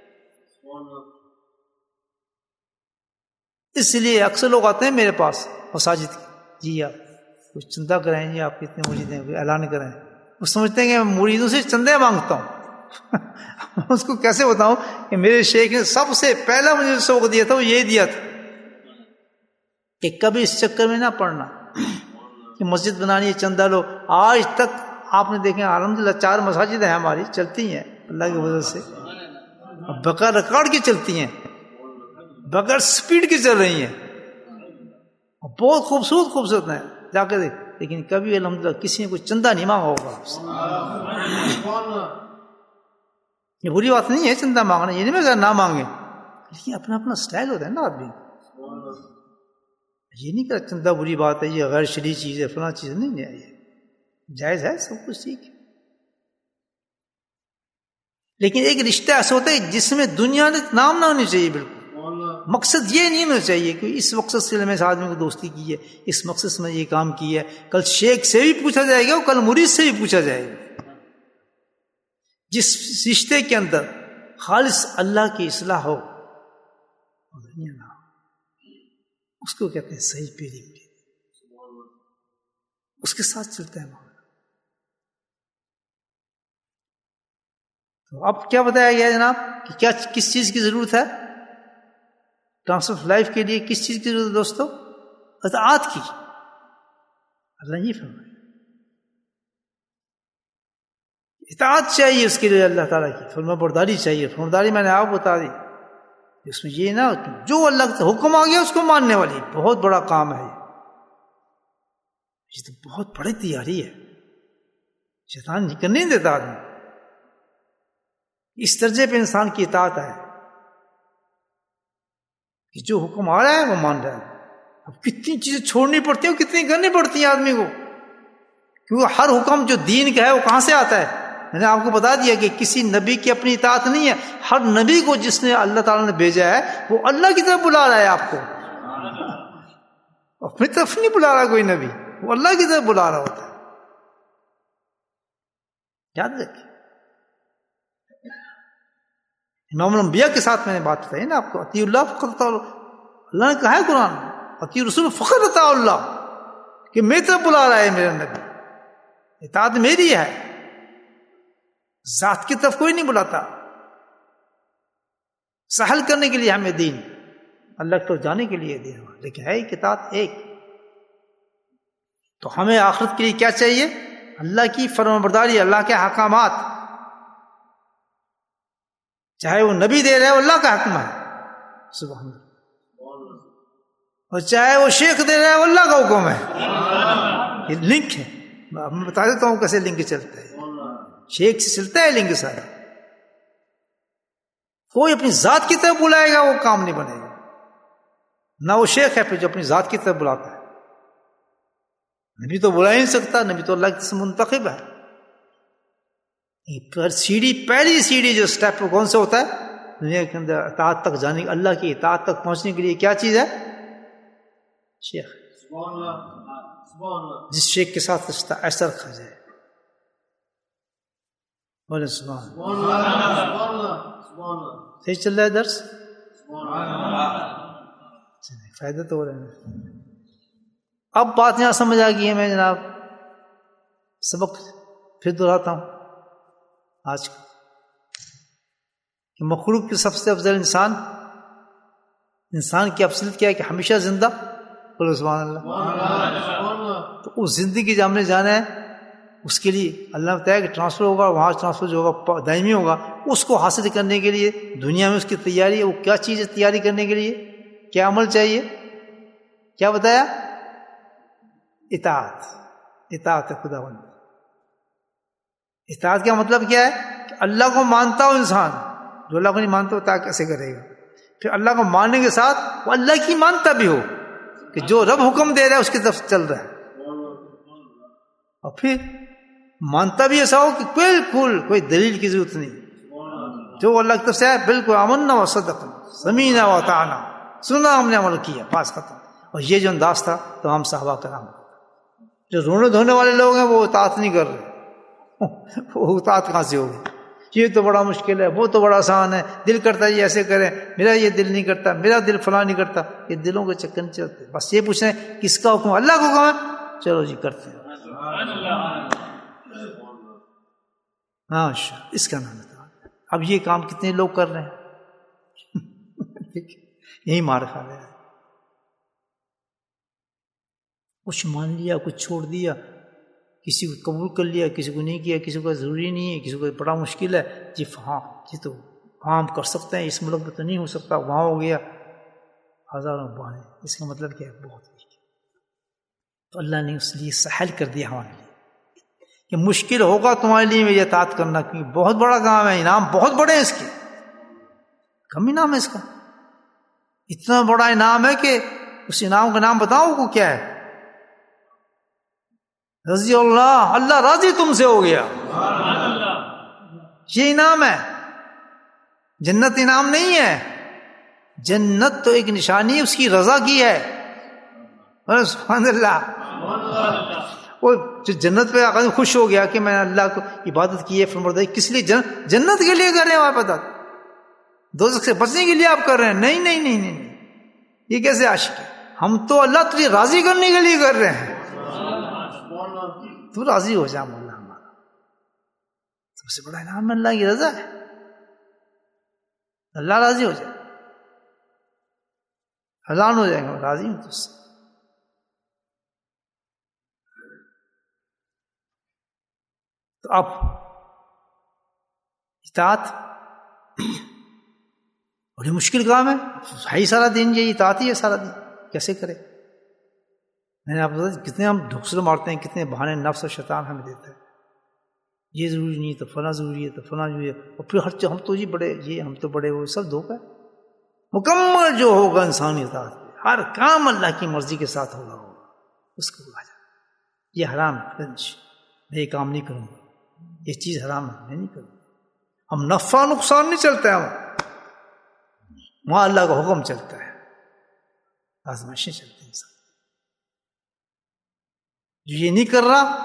اس لیے اکثر لوگ آتے ہیں میرے پاس, مساجد کی، جی آپ کچھ چندہ کرائیں جی، آپ کتنے مرید ہیں، کوئی اعلان کریں. وہ سمجھتے ہیں کہ میں مریدوں سے چندے مانگتا ہوں. اس کو کیسے بتاؤں کہ میرے شیخ نے سب سے پہلا مجھے سبق دیا تھا، وہ یہی دیا تھا کہ کبھی اس چکر میں نہ پڑنا کہ مسجد بنانی ہے چندہ لو. آج تک آپ نے دیکھیں الحمدللہ چار مساجد ہیں ہماری، چلتی ہیں اللہ کی وجہ سے، بغیر ریکارڈ کی چلتی ہیں، بغیر سپیڈ کی چل رہی ہیں، بہت خوبصورت خوبصورت ہیں، جا کے دیکھ. لیکن کبھی الحمدللہ کسی نے کوئی چندہ نہیں مانگا ہوگا آپ سے. یہ بری بات نہیں ہے چندہ مانگنا، یہ نہیں میں نہ مانگے، لیکن اپنا اپنا سٹائل ہوتا ہے نا آدمی. یہ نہیں کہ چندہ بری بات ہے، یہ غیر شرعی چیز ہے، فلاں چیز نہیں ہے، یہ جائز ہے، سب کچھ ٹھیک ہے. لیکن ایک رشتہ ایسا ہوتا ہے جس میں دنیا نے نام نہ ہونی چاہیے. بالکل مقصد یہ نہیں ہونا چاہیے کہ اس مقصد سے میں اس آدمی کو دوستی کی ہے، اس مقصد سے میں یہ کام کیا ہے. کل شیخ سے بھی پوچھا جائے گا، کل مرید سے بھی پوچھا جائے گا. جس رشتے کے اندر خالص اللہ کی اصلاح ہو اس کو کہتے ہیں صحیح پیری، اس کے ساتھ چلتا ہے معاملہ. تو اب کیا بتایا گیا جناب کہ کیا کس چیز کی ضرورت ہے ٹرانسفر آف لائف کے لیے؟ کس چیز کی ضرورت ہے دوستو؟ اطاعت کی. اللہ یہ فرمائے اطاعت چاہیے اس کے لیے اللہ تعالیٰ کی، فرما برداری چاہیے. فرمانداری میں نے آپ بتا دی، اس میں یہ نا جو اللہ کا حکم آ گیا اس کو ماننے والی بہت بڑا کام ہے. یہ تو بہت بڑی تیاری ہے، شیطان نکلنے نہیں دیتا آدمی. اس درجے پہ انسان کی اطاعت ہے کہ جو حکم آ رہا ہے وہ مان رہا ہے. اب کتنی چیزیں چھوڑنی پڑتی ہیں، کتنی کرنی پڑتی ہیں آدمی کو، کیونکہ ہر حکم جو دین کا ہے وہ کہاں سے آتا ہے؟ میں نے آپ کو بتا دیا کہ کسی نبی کی اپنی اطاعت نہیں ہے. ہر نبی کو جس نے اللہ تعالیٰ نے بھیجا ہے وہ اللہ کی طرف بلا رہا ہے آپ کو، اپنی طرف نہیں بلا رہا کوئی نبی، وہ اللہ کی طرف بلا رہا ہوتا ہے. یاد رکھیں امام الانبیاء کے ساتھ میں نے بات بتائی نا آپ کو، اطیعوا اللہ فقط اطاعوا اللہ. اللہ نے کہا ہے قرآن اطیعوا الرسول فقط اطاعوا اللہ، کہ میری طرف بلا رہا ہے میرا نبی، اطاعت میری ہے، ذات کی طرف کوئی نہیں بلاتا. سہل کرنے کے لیے ہمیں دین، اللہ کو جانے کے لیے دین، لیکن ہے اطاعت ایک. تو ہمیں آخرت کے لیے کیا چاہیے؟ اللہ کی فرمانبرداری، اللہ کے احکامات، چاہے وہ نبی دے رہے وہ اللہ کا حکم ہے سبحان اللہ، اور چاہے وہ شیخ دے رہے وہ اللہ کا حکم ہے. یہ لنک ہے، میں بتا دیتا ہوں کیسے لنک چلتا ہے. شیخ سے چلتا ہے لنک سارا. کوئی اپنی ذات کی طرف بلائے گا وہ کام نہیں بنے گا، نہ وہ شیخ ہے پھر جو اپنی ذات کی طرف بلاتا ہے. نبی تو بلا ہی نہیں سکتا، نبی تو اللہ کی طرف سے منتخب ہے. پر سیڑھی، پہلی سیڑھی جو سٹیپ کون سے ہوتا ہے دنیا کے اندر اطاعت تک جانے، اللہ کی اطاعت تک پہنچنے کے لیے کیا چیز ہے؟ شیخ. جس شیخ کے ساتھ رشتہ ایسا رکھا جائے. بولے سبحان اللہ. صحیح چل رہا ہے درس؟ فائدہ تو ہو رہا ہے. اب بات یہاں سمجھ آ گئی ہے. میں جناب سبق پھر دہراتا ہوں آج کا کہ مخلوق کی سب سے افضل انسان، انسان کی افضلیت کیا ہے کہ ہمیشہ زندہ. بولو سبحان اللہ. تو اس زندگی جو ہم نے جانا ہے اس کے لیے اللہ نے بتایا کہ ٹرانسفر ہوگا، وہاں ٹرانسفر جو ہوگا دائمی ہوگا. اس کو حاصل کرنے کے لیے دنیا میں اس کی تیاری ہے. وہ کیا چیز ہے تیاری کرنے کے لیے؟ کیا عمل چاہیے؟ کیا بتایا؟ اطاعت. اطاعت ہے خدا بند. اطاعت کا مطلب کیا ہے کہ اللہ کو مانتا ہو انسان. جو اللہ کو نہیں مانتا ہوتا کیسے کرے گا؟ پھر اللہ کو ماننے کے ساتھ وہ اللہ کی مانتا بھی ہو کہ جو رب حکم دے رہا ہے اس کی طرف چل رہا ہے. اور پھر مانتا بھی ایسا ہو کہ بالکل کوئی دلیل کی ضرورت نہیں، جو اللہ کی طرف سے ہے بالکل آمنا و صدقنا سمینا و اطعنا، سنا ہم نے عمل کیا، بس ختم. اور یہ جو انداز تھا تمام صحابہ کرام. جو رونے دھونے والے لوگ ہیں وہ اطاعت نہیں کر رہے، وہ اطاعت کہاں سے ہوگی؟ یہ تو بڑا مشکل ہے، وہ تو بڑا آسان ہے، دل کرتا ہے یہ ایسے کریں، میرا یہ دل نہیں کرتا، میرا دل فلاں نہیں کرتا. یہ دلوں کے چکر نہیں چلتے. بس یہ پوچھ رہے ہیں کس کا حکم؟ اللہ کا حکم ہے، چلو جی کرتے ہیں. ہاں اس کا نام ہے. اب یہ کام کتنے لوگ کر رہے ہیں؟ یہی مار کھا رہے ہیں. کچھ مان لیا، کچھ چھوڑ دیا، کسی کو قبول کر لیا، کسی کو نہیں کیا، کسی کو ضروری نہیں ہے، کسی کو بڑا مشکل ہے جی. ہاں جی تو ہاں ہم کر سکتے ہیں، اس ملک میں تو نہیں ہو سکتا، وہاں ہو گیا. ہزاروں بہانے. اس کا مطلب کیا ہے؟ بہت ویک. تو اللہ نے اس لیے سہل کر دیا ہمارے لیے کہ مشکل ہوگا تمہارے لیے میری اطاعت کرنا، کیونکہ بہت بڑا کام ہے، انعام بہت بڑے ہیں اس کے. کم انعام ہے اس کا. اتنا بڑا انعام ہے کہ اس انعام کا نام بتاؤں کو کیا ہے؟ رضی اللہ، اللہ راضی تم سے ہو گیا. یہ انعام ہے. جنت انعام نہیں ہے. جنت تو ایک نشانی اس کی رضا کی ہے. سبحان اللہ. وہ جو جنت پہ آقا خوش ہو گیا کہ میں نے اللہ کو عبادت کی ہے، فرمایا کس لیے؟ جنت جنت کے لیے کر رہے ہیں آپ بتا، دوزخ سے بچنے کے لیے آپ کر رہے ہیں؟ نہیں نہیں نہیں نہیں، یہ کیسے عاشق ہے؟ ہم تو اللہ تجھے راضی کرنے کے لیے کر رہے ہیں. تو راضی ہو جا مولا ہمارا. سب سے بڑا انعام اللہ کی رضا ہے. اللہ راضی ہو جائے، حیران ہو جائیں گے، راضی ہوں تجھ سے. تو اب اطاعت بڑی مشکل کام ہے. ہے سارا دن یہ اطاعت ہی ہے سارا دن. کیسے کرے؟ میں نے آپ کو بتا کتنے ہم ڈھکسل مارتے ہیں، کتنے بہانے نفس اور شیطان ہمیں دیتا ہے. یہ ضروری نہیں تو فلاں ضروری ہے، تو فلاں ضروری ہے، اور پھر ہر ہم تو جی بڑے، یہ ہم تو بڑے، وہ سب دھوکا ہے. مکمل جو ہوگا انسانی اطاعت، ہر کام اللہ کی مرضی کے ساتھ ہوگا ہوگا اس کو بلا جائے. یہ حرام ہے، میں یہ کام نہیں کروں گا، یہ چیز حرام ہے، میں نہیں کروں گا. ہم نفع نقصان نہیں چلتے، ہم وہاں اللہ کا حکم چلتا ہے، آزمائشیں چلتی ہیں. جو یہ نہیں کر رہا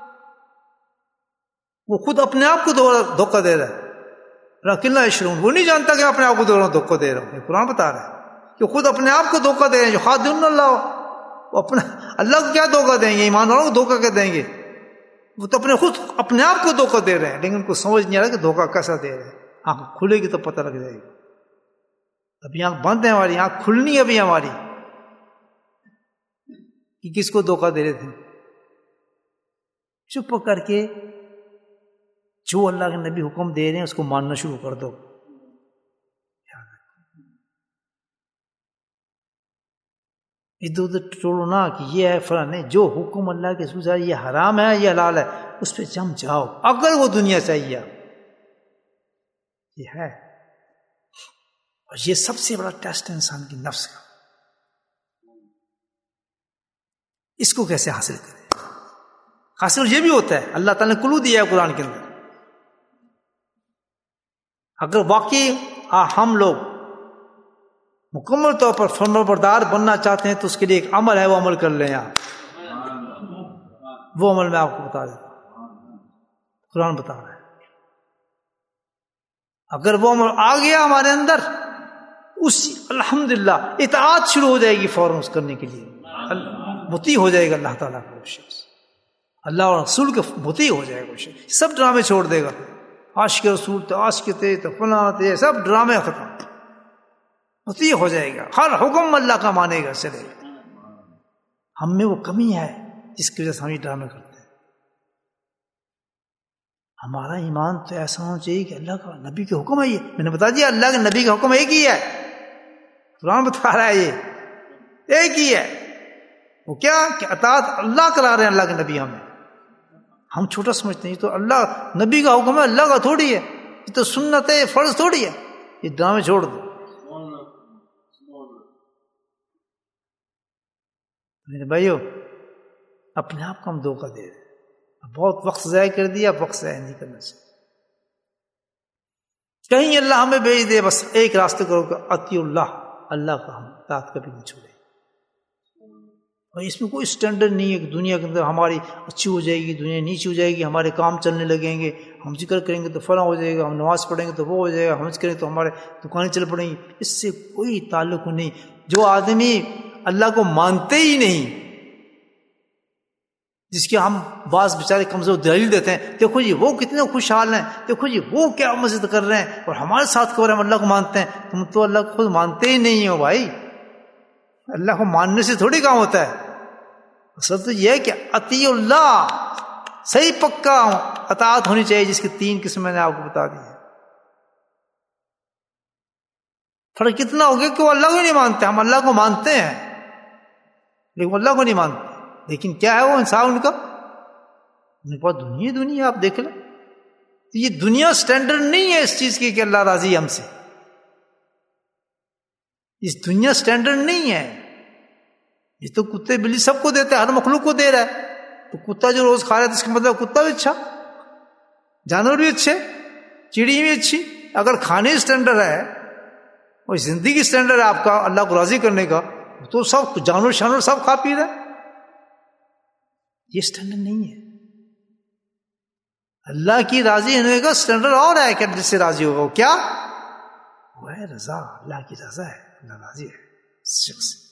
وہ خود اپنے آپ کو دھوکہ دے رہا ہے. لیکن لا یشعرون، وہ نہیں جانتا کہ اپنے آپ کو دھوکہ دے رہا ہوں. یہ قرآن بتا رہا ہے کہ خود اپنے آپ کو دھوکہ دے رہے ہیں. جو خادعون اللہ، وہ اپنا اللہ کو کیا دھوکہ دیں گے؟ ایمان والوں کو دھوکہ کیا دیں گے؟ وہ تو اپنے خود اپنے آپ کو دھوکہ دے رہے ہیں، لیکن ان کو سمجھ نہیں آ رہا کہ دھوکہ کیسا دے رہے ہیں. آنکھ کھلے گی تو پتہ لگ جائے گا. ابھی آنکھ بند ہے ہماری، آنکھ کھلنی ہے ابھی ہماری کہ کس کو دھوکہ دے رہے تھے. چپ کر کے جو اللہ کے نبی حکم دے رہے ہیں اس کو ماننا شروع کر دو. ادھر ادھر ٹوڑو نہ کہ یہ ہے فلاں، نہیں. جو حکم اللہ کے رسول ہے، یہ حرام ہے یہ حلال ہے، اس پہ جم جاؤ. اگر وہ دنیا چاہیے آپ، یہ ہے. اور یہ سب سے بڑا ٹیسٹ ہے انسان کی نفس کا. اس کو کیسے حاصل کرے؟ حاصل یہ بھی ہوتا ہے، اللہ تعالیٰ نے کلو دیا ہے قرآن کے اندر. اگر واقعی ہم لوگ مکمل طور پر فرمانبردار بننا چاہتے ہیں تو اس کے لیے ایک عمل ہے، وہ عمل کر لیں آپ. وہ عمل میں آپ کو بتا دیتا ہوں، قرآن بتا رہا ہے. اگر وہ عمل آ گیا ہمارے اندر، اس الحمدللہ اطاعت شروع ہو جائے گی فوراً اس کرنے کے لیے. مطیع ہو جائے گا اللہ تعالیٰ کا وہ شخص، اللہ اور رسول کے مطیع ہو جائے گا وہ شخص. سب ڈرامے چھوڑ دے گا. عاشق رسول تو عاشق تھے تو فلاں تھے، سب ڈرامے ختم. مطیع ہو جائے گا، ہر حکم اللہ کا مانے گا، چلے گا. ہم میں وہ کمی ہے جس کی وجہ سے ہم یہ ڈرامے کرتے ہیں. ہمارا ایمان تو ایسا ہونا چاہیے کہ اللہ کا نبی کے حکم ہے. یہ میں نے بتا دیا، اللہ کے نبی کا حکم ایک ہی ہے. قرآن بتا رہا ہے یہ ایک ہی ہے. وہ کیا کہ اطاعت اللہ کرا رہے ہیں اللہ کے نبی. ہمیں ہم چھوٹا سمجھتے ہیں تو اللہ نبی کا حکم ہے، اللہ کا تھوڑی ہے. یہ تو سنت ہے، فرض تھوڑی ہے. یہ ڈرامے چھوڑ دو. میرے بھائیو، اپنے آپ کو ہم دھوکہ دے رہے ہیں. بہت وقت ضائع کر دیا، وقت ضائع نہیں کرنا چاہیے. کہیں اللہ ہمیں بھیج دے، بس ایک راستے کرو کہ اطیع اللہ، اللہ کا ہم اطاعت کبھی نہیں چھوڑے. اور اس میں کوئی اسٹینڈرڈ نہیں ہے کہ دنیا کے اندر ہماری اچھی ہو جائے گی، دنیا نیچی ہو جائے گی، ہمارے کام چلنے لگیں گے، ہم ذکر کریں گے تو فلاں ہو جائے گا، ہم نماز پڑھیں گے تو وہ ہو جائے گا، ہم حج کریں گے تو ہمارے دکانیں چل پڑیں گی. اس سے کوئی تعلق نہیں. جو آدمی اللہ کو مانتے ہی نہیں، جس کی ہم بعض بیچارے کمزور دلیل دیتے ہیں، دیکھو جی وہ کتنے خوشحال ہیں، دیکھو جی وہ کیا مسجد کر رہے ہیں، اور ہمارے ساتھ کہہ رہے ہیں ہم اللہ کو مانتے ہیں. تم تو اللہ کو خود مانتے ہی نہیں ہو بھائی. اللہ کو ماننے سے تھوڑی کام ہوتا ہے. اصل تو یہ ہے کہ اطیع اللہ، صحیح پکا اطاعت ہونی چاہیے، جس کی تین قسم میں نے آپ کو بتا دی ہے. فرق کتنا ہو گیا کہ وہ اللہ کو نہیں مانتے، ہم اللہ کو مانتے ہیں لیکن اللہ کو نہیں مانتے. لیکن کیا ہے وہ انصاف ان کا، ان کے پاس دنیا دنیا آپ دیکھ لیں. یہ دنیا سٹینڈرڈ نہیں ہے اس چیز کی کہ اللہ راضی ہم سے. اس دنیا سٹینڈرڈ نہیں ہے. یہ تو کتے بلی سب کو دیتے ہیں، ہر مخلوق کو دے رہا ہے. تو کتا جو روز کھا رہا ہے اس کا مطلب کتا بھی اچھا، جانور بھی اچھے، چڑی بھی اچھی. اگر کھانے سٹینڈرڈ ہے اور زندگی سٹینڈرڈ ہے آپ کا اللہ کو راضی کرنے کا، تو سب جانور شانور سب کھا پی رہے. یہ سٹینڈرڈ نہیں ہے. اللہ کی راضی ہونے کا سٹینڈرڈ اور ہے کہ جس سے راضی ہوگا وہ کیا، وہ ہے رضا. اللہ کی رضا ہے، اللہ راضی ہے اس شخص سے.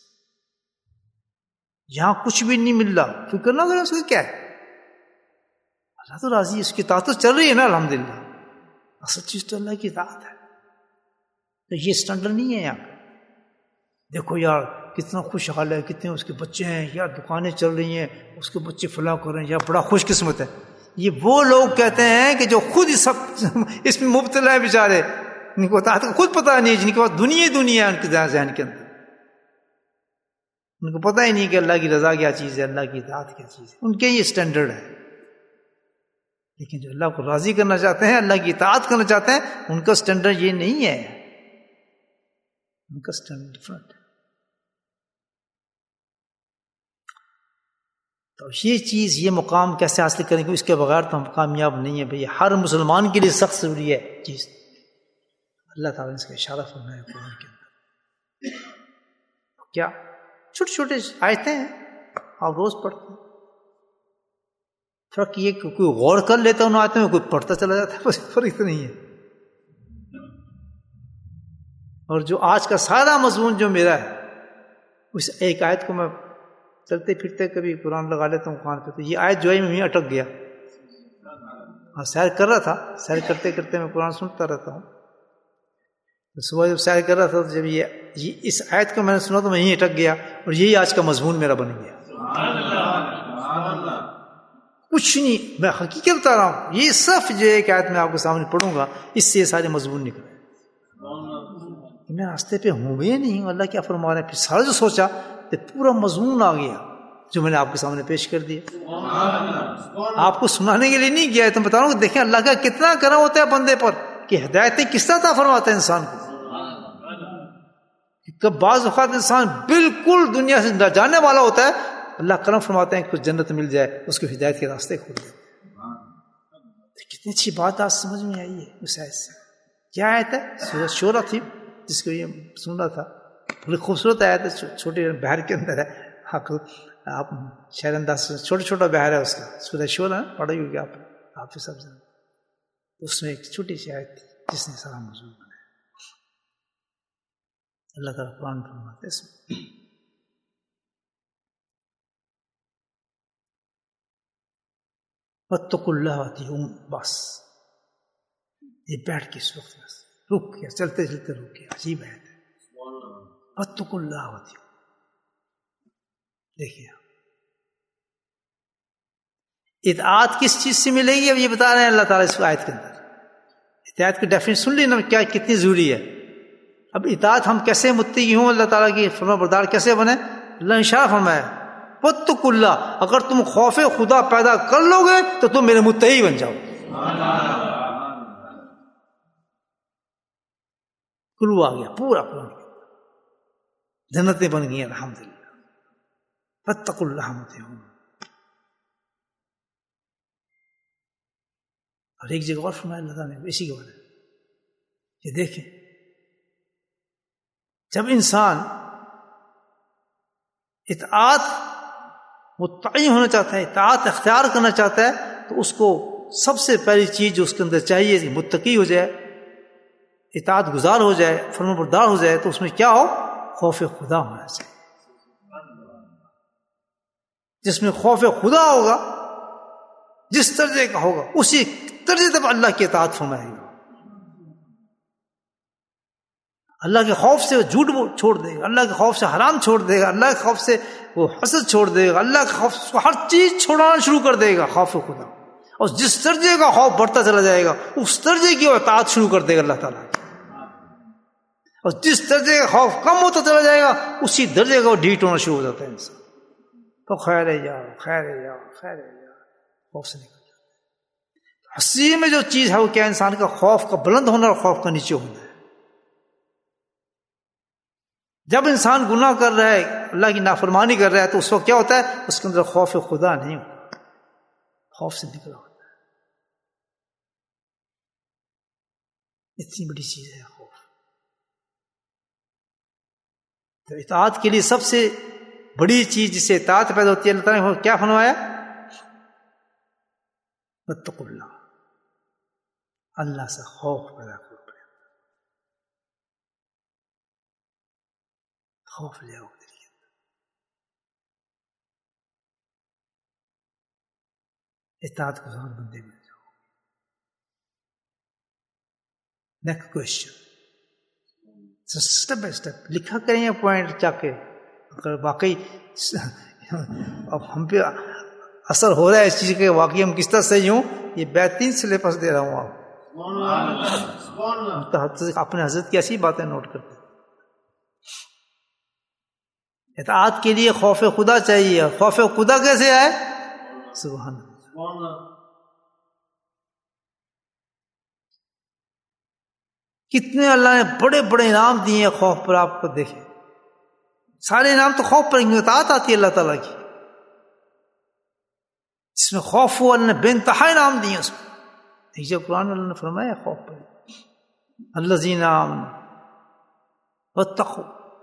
یہاں کچھ بھی نہیں مل رہا، فکر نہ کریں اس کو کیا ہے، اللہ تو راضی ہے، اس کی اطاعت تو چل رہی ہے نا الحمدللہ. اصل چیز تو اللہ کی اطاعت ہے. تو یہ سٹینڈرڈ نہیں ہے یہاں کا. دیکھو یار کتنا خوش حال ہے، کتنے اس کے بچے ہیں، یا دکانیں چل رہی ہیں، اس کے بچے فلاں کر رہے ہیں، یا بڑا خوش قسمت ہے. یہ وہ لوگ کہتے ہیں کہ جو خود اس سب اس میں مبتلا ہے بیچارے، ان کو اطاعت کا خود پتہ نہیں ہے، جن کے پاس دنیا ہی دنیا ہے ان کے ذہن کے اندر. ان کو پتہ ہی نہیں کہ اللہ کی رضا کیا چیز ہے، اللہ کی اطاعت کیا چیز ہے. ان کے یہ سٹینڈرڈ ہے. لیکن جو اللہ کو راضی کرنا چاہتے ہیں، اللہ کی اطاعت کرنا چاہتے ہیں، ان کا سٹینڈرڈ یہ نہیں ہے. ان کا سٹینڈرڈ ڈفرنٹ ہے. تو یہ چیز، یہ مقام کیسے حاصل کریں گے، اس کے بغیر تو ہم کامیاب نہیں ہیں بھئی. ہر مسلمان کے لیے سخت ضروری ہے چیز. اللہ تعالیٰ نے اس کا اشارہ فرمایا قرآن کے اندر. کیا چھوٹے چھوٹے آیتیں ہیں، آپ روز پڑھتے ہیں. فرق یہ کہ کوئی غور کر لیتا ہے ان آیتوں میں، کوئی پڑھتا چلا جاتا ہے، بس فرق تو نہیں ہے. اور جو آج کا سارا مضمون جو میرا ہے، اس ایک آیت کو میں چلتے پھرتے کبھی قرآن لگا لیتا ہوں کان پہ، تو یہ آیت جو ہے میں اٹک گیا. ہاں سیر کر رہا تھا، سیر کرتے کرتے میں قرآن سنتا رہتا ہوں. صبح جب سیر کر رہا تھا تو جب یہ, یہ اس آیت کو میں نے سنا تو میں یہیں اٹک گیا، اور یہی آج کا مضمون میرا بن گیا. کچھ نہیں، میں حقیقت بتا رہا ہوں. یہ صرف جو ایک آیت میں آپ کے سامنے پڑھوں گا، اس سے یہ سارے مضمون نکلے. میں راستے پہ ہوں بھی نہیں ہوں، اللہ کیا فرما رہے ہیں. پھر سارا جو سوچا تو پورا مضمون آ گیا جو میں نے آپ کے سامنے پیش کر دیا. آپ کو سنانے کے لیے نہیں گیا ہے، تو بتا رہا ہوں. دیکھیں اللہ کا کتنا کرم ہوتا ہے بندے پر، کہ ہدایتیں کس طرح عطا فرماتا ہے انسان کو. کہ بعض اوقات انسان بالکل دنیا سے جانے والا ہوتا ہے، اللہ کرم فرماتے ہیں کہ کچھ جنت مل جائے، اس کو ہدایت کے راستے کھول دیتے. کتنی اچھی بات آج سمجھ میں آئی ہے اس آیت سے. کیا آیت ہے؟ سورۃ شورى تھی جس کو یہ سن رہا تھا. بڑی خوبصورت آیت ہے، چھوٹے بحر کے اندر ہے. آپ شہر انداز سے چھوٹا چھوٹا بحر ہے اس کا. سورۃ شورى پڑھی ہوگی آپ آپ سے سب سے. اس میں ایک چھوٹی سی آیت تھی جس نے سارا موضوع بنایا. اللہ تعالیٰ قرآن فرماتے ہیں اس میں، واتقوا اللہ واتقون. بس یہ بیٹھ کے اس وقت بس رک گیا، چلتے چلتے رک گیا. عجیب ہے. واتقوا اللہ واتقون. دیکھیے اطاعت کس چیز سے ملے گی، اب یہ بتا رہے ہیں اللہ تعالیٰ اس آیت کے اندر. اطاعت کی ڈیفینیشن سن لینا کیا کتنی ضروری ہے. اب اطاعت ہم کیسے متقی ہوں، اللہ تعالیٰ کی فرما بردار کیسے بنے. اللہ نے اشارہ فرمایا واتقوا اللہ. اگر تم خوف خدا پیدا کر لو گے تو تم میرے متقی بن جاؤ. کلو آ گیا پورا پورا، جنتیں بن گئی الحمدللہ. واتقوا اللہ واتقون. اور ایک جگہ اور فرمایا اللہ تعالیٰ نے اسی کے بارے میں، یہ دیکھیں جب انسان اطاعت مطیع ہونا چاہتا ہے، اطاعت اختیار کرنا چاہتا ہے، تو اس کو سب سے پہلی چیز جو اس کے اندر چاہیے کہ متقی ہو جائے، اطاعت گزار ہو جائے، فرمان بردار ہو جائے. تو اس میں کیا ہو؟ خوف خدا ہونا چاہیے. جس میں خوف خدا ہوگا، جس درجے کا ہوگا، اسی درجے تک اللہ کی اطاعت فرمائے گا. اللہ کے خوف سے وہ جھوٹ چھوڑ دے گا، اللہ کے خوف سے حرام چھوڑ دے گا، اللہ کے خوف سے وہ حسد چھوڑ دے گا، اللہ کے خوف سے ہر چیز چھوڑانا شروع کر دے گا. خوف خدا، اور جس درجے کا خوف بڑھتا چلا جائے گا اس درجے کی وہ اطاعت شروع کر دے گا اللہ تعالیٰ. اور جس درجے کا خوف کم ہوتا چلا جائے گا اسی درجے کا وہ ڈھیٹ ہونا شروع ہو جاتا ہے انسان. تو خیر ہے جاؤ، خیر ہے جاؤ، خیر ہے جاؤ، خوف سے نکل جاتا. حسی میں جو چیز ہے وہ کیا؟ انسان کا خوف کا بلند ہونا اور خوف کا نیچے ہونا ہے. جب انسان گناہ کر رہا ہے، اللہ کی نافرمانی کر رہا ہے، تو اس وقت کیا ہوتا ہے؟ اس کے اندر خوف خدا نہیں ہوتا، خوف سے نکلا ہوتا ہے. اتنی بڑی چیز ہے خوف. تو اطاعت کے لیے سب سے بڑی چیز جس سے اطاعت پیدا ہوتی ہے، اللہ تعالیٰ نے کیا فرمایا؟ واتقوا اللہ، اللہ سے خوف پیدا کرو. خوف لے آؤ دل کے اندر. اطاعت گزار بندے بن جاؤ. Next question, step by step لکھا کریں یہ پوائنٹ جا کے. اگر واقعی اب ہم پہ اثر ہو رہا ہے اس چیز کے واقعی ہم کس طرح صحیح ہوں، یہ بہترین سلیبس دے رہا ہوں. آپ اپنے حضرت کی ایسی باتیں نوٹ کرتے. اطاعت کے لیے خوف خدا چاہیے. خوف خدا کیسے آئے؟ سبحان اللہ. کتنے اللہ نے بڑے بڑے انعام دیے ہیں خوف پر. آپ کو دیکھیں سارے انعام تو خوف پر. اطاعت آتی ہے اللہ تعالیٰ کی، جس میں خوف ہوا اللہ نے بے انتہا انعام دیے اس میں. دیکھیے قرآن اللہ نے فرمایا خوف پر، الذین آمنوا واتقوا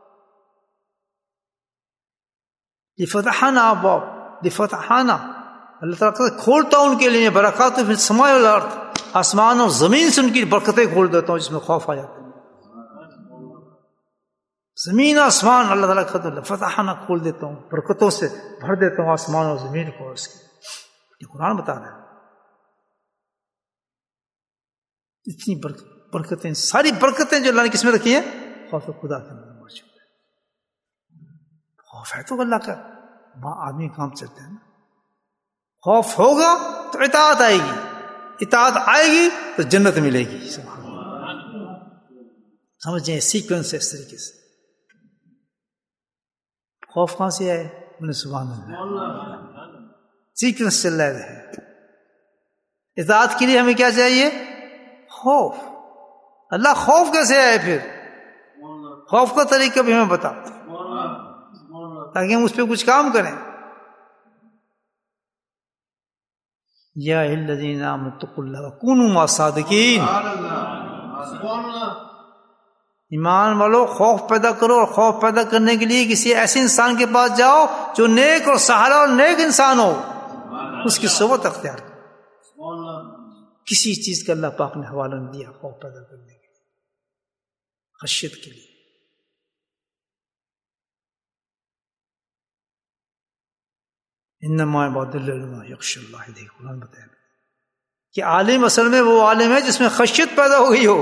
لفتحنا ابواب لفتحنا، اللہ تعالیٰ کھولتا ہوں ان کے لیے برکات فی السماء والارض، آسمان اور زمین سے ان کی برکتیں کھول دیتا ہوں جس میں خوف آ جاتا ہے. زمین آسمان اللہ تعالیٰ کا فتحنا کھول دیتا ہوں، برکتوں سے بھر دیتا ہوں آسمان اور زمین کو. اس کی یہ قرآن بتا رہا ہے. اتنی برکتیں، ساری برکتیں جو اللہ نے کس میں رکھی ہیں؟ خوف خدا کے اندر موجود ہے. خوف ہے تو اللہ کا آدمی کام چلتے ہیں. خوف ہوگا تو اطاعت آئے گی، اطاعت آئے گی تو جنت ملے گی. سمجھیں سیکوینس ہے اس طریقے سے. خوف کہاں سے آئے؟ سبحان اللہ، سیکوینس چل رہا ہے. اطاعت کے لیے ہمیں کیا چاہیے؟ خوف. اللہ خوف کیسے آئے؟ پھر خوف کا طریقہ بھی ہمیں بتا تاکہ ہم اس پہ کچھ کام کریں. یا الذین آمنوا اتقوا اللہ وکونوا مع الصادقین. ایمان والو خوف پیدا کرو، اور خوف پیدا کرنے کے لیے کسی ایسے انسان کے پاس جاؤ جو نیک اور سہارا اور نیک انسان ہو، اس کی صحبت اختیار کرو. کسی چیز کا اللہ پاک نے حوالہ نہیں دیا خوف پیدا کرنے کے لیے، خشیت کے لیے. انما عباد اللہ یخشى اللہ. دیکھ قرآن بتایا کہ عالم اصل میں وہ عالم ہے جس میں خشیت پیدا ہو گئی ہو.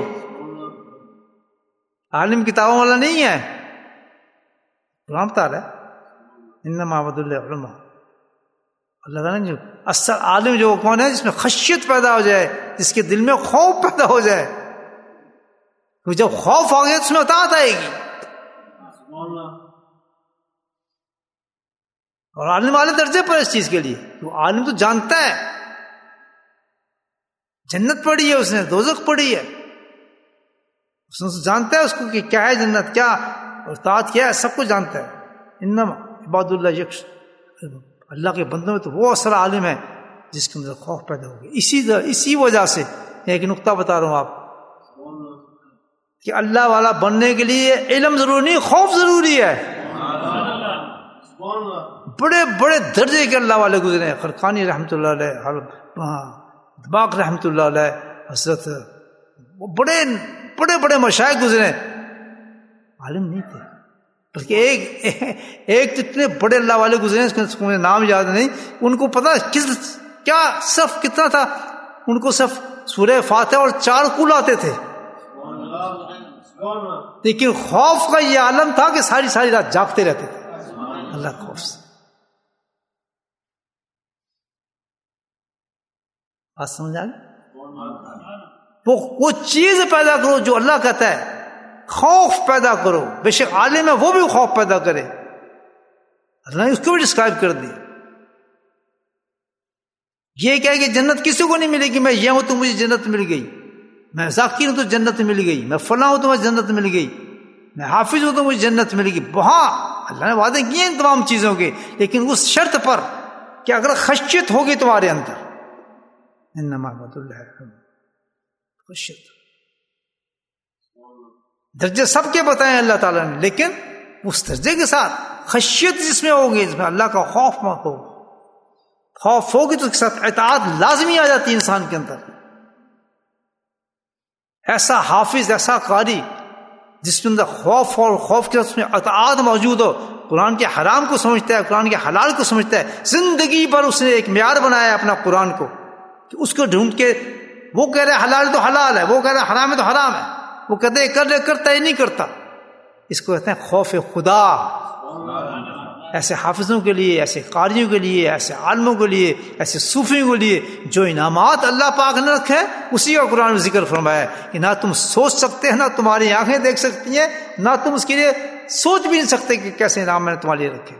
عالم کتابوں والا نہیں ہے. قرآن بتا رہا ہے انما عباد اللہ علماء. اللہ تعالیٰ نے جو اصل عالم جو کون ہے؟ جس میں خشیت پیدا ہو جائے، جس کے دل میں خوف پیدا ہو جائے. کیونکہ جب خوف آ گیا تو اس میں اطاعت آئے گی. اور عالم والے درجے پر اس چیز کے لیے، تو عالم تو جانتا ہے، جنت پڑھی ہے اس نے، دوزخ پڑھی ہے، اس نے جانتا ہے اس کو کہ کیا ہے جنت، کیا اور اطاعت کیا ہے، سب کچھ جانتا ہے. انما عباد اللہ یخشى، اللہ کے بندوں میں تو وہ اصل عالم ہے جس کے اندر خوف پیدا ہو گیا. اسی اسی وجہ سے ایک نقطہ بتا رہا ہوں آپ کہ اللہ والا بننے کے لیے علم ضروری نہیں، خوف ضروری ہے. بڑے بڑے درجے کے اللہ والے گزرے ہیں. خرقانی رحمۃ اللہ علیہ, دباغ رحمۃ اللہ علیہ, حضرت بڑے بڑے بڑے مشائخ گزرے, عالم نہیں تھے. بلکہ ایک ایک اتنے بڑے اللہ والے گزرے ہیں, اس کو مجھے نام یاد نہیں, ان کو پتا کس کیا صرف کتنا تھا, ان کو صرف سورہ فاتحہ اور چار کل آتے تھے, لیکن خوف کا یہ عالم تھا کہ ساری ساری رات جاگتے رہتے تھے اللہ خوف سے. بات سمجھ آ گئی؟ وہ وہ چیز پیدا کرو جو اللہ کہتا ہے, خوف پیدا کرو. بے شک عالم ہے وہ بھی خوف پیدا کرے, اللہ نے اس کو بھی ڈسکرائب کر دیا. یہ کہے کہ جنت کسی کو نہیں ملے گی, میں یہ ہوں تو مجھے جنت مل گئی, میں ذاکر ہوں تو جنت مل گئی, میں فلاں ہوں تو مجھے جنت مل گئی, میں حافظ ہوں تو مجھے جنت ملے گی. وہاں اللہ نے وعدے کیے ان تمام چیزوں کے, لیکن اس شرط پر کہ اگر خشیت ہوگی تمہارے اندر, انما عبد اللہ خشیت. درجے سب کے بتائے اللہ تعالیٰ نے, لیکن اس درجے کے ساتھ خشیت جس میں ہوگی, جس میں اللہ کا خوف ہوگا, خوف ہوگی تو اس کے ساتھ اطاعت لازمی آ جاتی ہے انسان کے اندر. ایسا حافظ, ایسا قاری جس کے اندر خوف اور خوف کے اس میں اطاعت موجود ہو, قرآن کے حرام کو سمجھتا ہے, قرآن کے حلال کو سمجھتا ہے, زندگی پر اس نے ایک معیار بنایا ہے اپنا قرآن کو, کہ اس کو ڈھونڈ کے وہ کہہ رہے حلال تو حلال ہے, وہ کہہ رہے حرام ہے تو حرام ہے, وہ کہتے ہیں کر لے, کرتا ہے نہیں کرتا. اس کو کہتے ہیں خوف خدا. ایسے حافظوں کے لیے, ایسے قاریوں کے لیے, ایسے عالموں کے لیے, ایسے صوفیوں کے لیے جو انعامات اللہ پاک نے رکھے, اسی کا قرآن میں ذکر فرمایا ہے کہ نہ تم سوچ سکتے ہیں, نہ تمہاری آنکھیں دیکھ سکتی ہیں, نہ تم اس کے لیے سوچ بھی نہیں سکتے کہ کیسے انعام میں نے تمہارے لیے رکھے.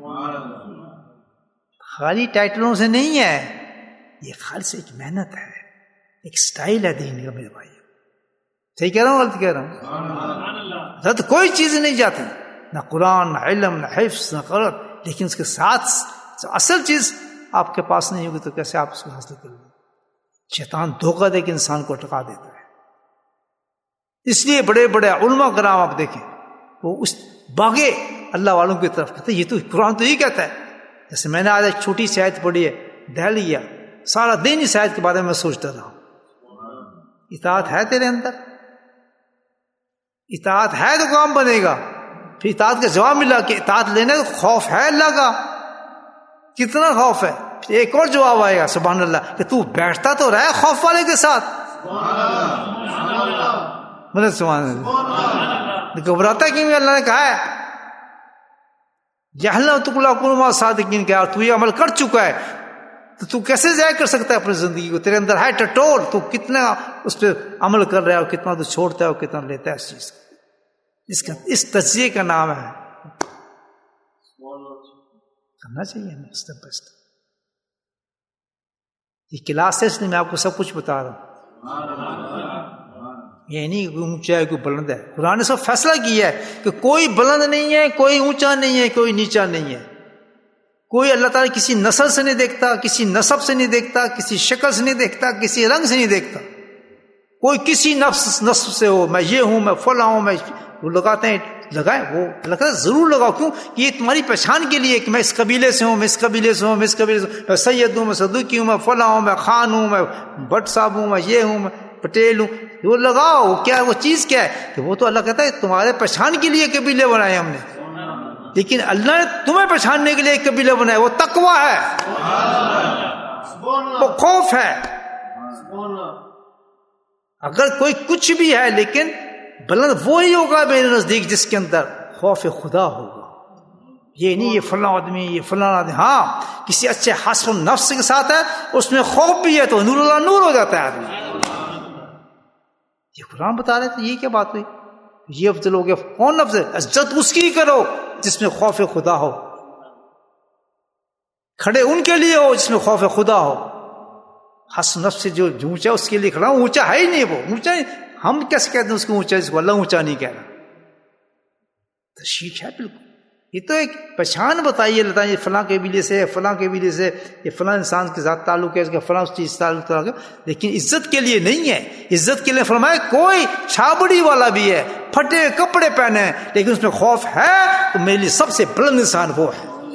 خالی ٹائٹلوں سے نہیں ہے یہ, خالص ایک محنت ہے, ایک سٹائل ہے دین کا. میرے بھائی صحیح کہہ رہا ہوں غلط کہہ رہا ہوں؟ غلط کوئی چیز نہیں جاتی, نہ قرآن, نہ علم, نہ حفظ, نہ قرآن, لیکن اس کے ساتھ اصل چیز آپ کے پاس نہیں ہوگی تو کیسے آپ اس کو حاصل کریں گے؟ شیطان دھوکہ دے کے انسان کو ٹکا دیتا ہے. اس لیے بڑے بڑے علماء کرام آپ دیکھیں, وہ اس باغے اللہ والوں کی طرف کہتے ہیں یہ تو قرآن تو یہ کہتا ہے. جیسے میں نے آج ایک چھوٹی سی آیت پڑھی ہے, دہل گیا سارا دن اس آیت کے بارے میں سوچتا رہا. اطاعت ہے تیرے اندر؟ اطاعت ہے تو کام بنے گا. پھر اطاعت کا جواب ملا کہ اطاعت لینے کا خوف ہے اللہ کا. کتنا خوف ہے؟ پھر ایک اور جواب آئے گا سبحان اللہ کہ تو بیٹھتا تو رہے خوف والے کے ساتھ. مطلب سبحان اللہ, گھبراتا کیوں؟ اللہ نے کہا ہے جہلنا تکلا کنما صادقین کا, تو یہ عمل کر چکا ہے تو تو کیسے ضائع کر سکتا ہے اپنی زندگی کو؟ تیرے اندر ہے ٹٹول, تو کتنا اس پہ عمل کر رہا ہے, اور کتنا تو چھوڑتا ہے, اور کتنا لیتا ہے اس چیز کو. اس کا اس تجزیے کا نام ہے کرنا چاہیے ہمیں اسٹیپ بائی اسٹیپ. یہ کلاس ہے اس لیے میں آپ کو سب کچھ بتا رہا ہوں. یہ نہیں کوئی اونچا ہے کوئی بلند ہے. قرآن نے سب فیصلہ کیا ہے کہ کوئی بلند نہیں ہے, کوئی اونچا نہیں ہے, کوئی نیچا نہیں ہے. کوئی اللہ تعالیٰ کسی نسل سے نہیں دیکھتا, کسی نسب سے نہیں دیکھتا, کسی شکل سے نہیں دیکھتا, کسی رنگ سے نہیں دیکھتا. کوئی کسی نفس نسب سے ہو, میں یہ ہوں, میں فلاں ہوں, میں وہ لگاتے ہیں, لگائیں, وہ لگتا ہے ضرور لگاؤ. کیوں کہ یہ تمہاری پہچان کے لیے کہ میں اس قبیلے سے ہوں, میں اس قبیلے سے ہوں, میں اس قبیلے سے ہوں, میں سید ہوں, میں صدوقی ہوں, میں فلاں ہوں, میں خان ہوں, میں بٹ صاحب ہوں, میں یہ ہوں, میں پٹیل ہوں. وہ لگاؤ, کیا وہ چیز کیا ہے کہ وہ تو اللہ کہتا ہے تمہارے پہچان کے لیے قبیلے بنائے ہم نے, لیکن اللہ نے تمہیں پہچاننے کے لیے ایک قبیلہ بنایا. وہ تقویٰ ہے, وہ خوف ہے. اگر کوئی کچھ بھی ہے لیکن بلند وہی ہوگا میرے نزدیک جس کے اندر خوف خدا ہوگا. یہ نہیں یہ فلاں آدمی, یہ فلاں آدمی. ہاں کسی اچھے حسب نفس کے ساتھ ہے, اس میں خوف بھی ہے تو نور اللہ نور ہو جاتا ہے آدمی. یہ قرآن بتا رہے تھے, یہ کیا بات ہوئی؟ یہ افضل ہو گیا. کون افضل؟ عزت اس کی کرو جس میں خوف خدا ہو, کھڑے ان کے لیے ہو جس میں خوف خدا ہو. حسن نفس سے جو اونچا اس کے لیے کھڑا ہوں, اونچا ہے ہی نہیں, وہ اونچا نہیں. ہم کیسے کہتے ہیں اس کو اونچا جس کو اللہ اونچا نہیں کہہ رہا؟ تشریح ہے بالکل. یہ تو ایک پہچان بتائیے اللہ تعالیٰ, یہ فلاں قبیلے سے, فلاں قبیلے سے, یہ فلاں انسان کے ساتھ تعلق ہے, اس کا فلاں اس چیز تعلق ہے, لیکن عزت کے لیے نہیں ہے. عزت کے لیے فرمایا کوئی چھابڑی والا بھی ہے, پھٹے کپڑے پہنے ہیں, لیکن اس میں خوف ہے تو میرے لیے سب سے بلند انسان وہ ہے.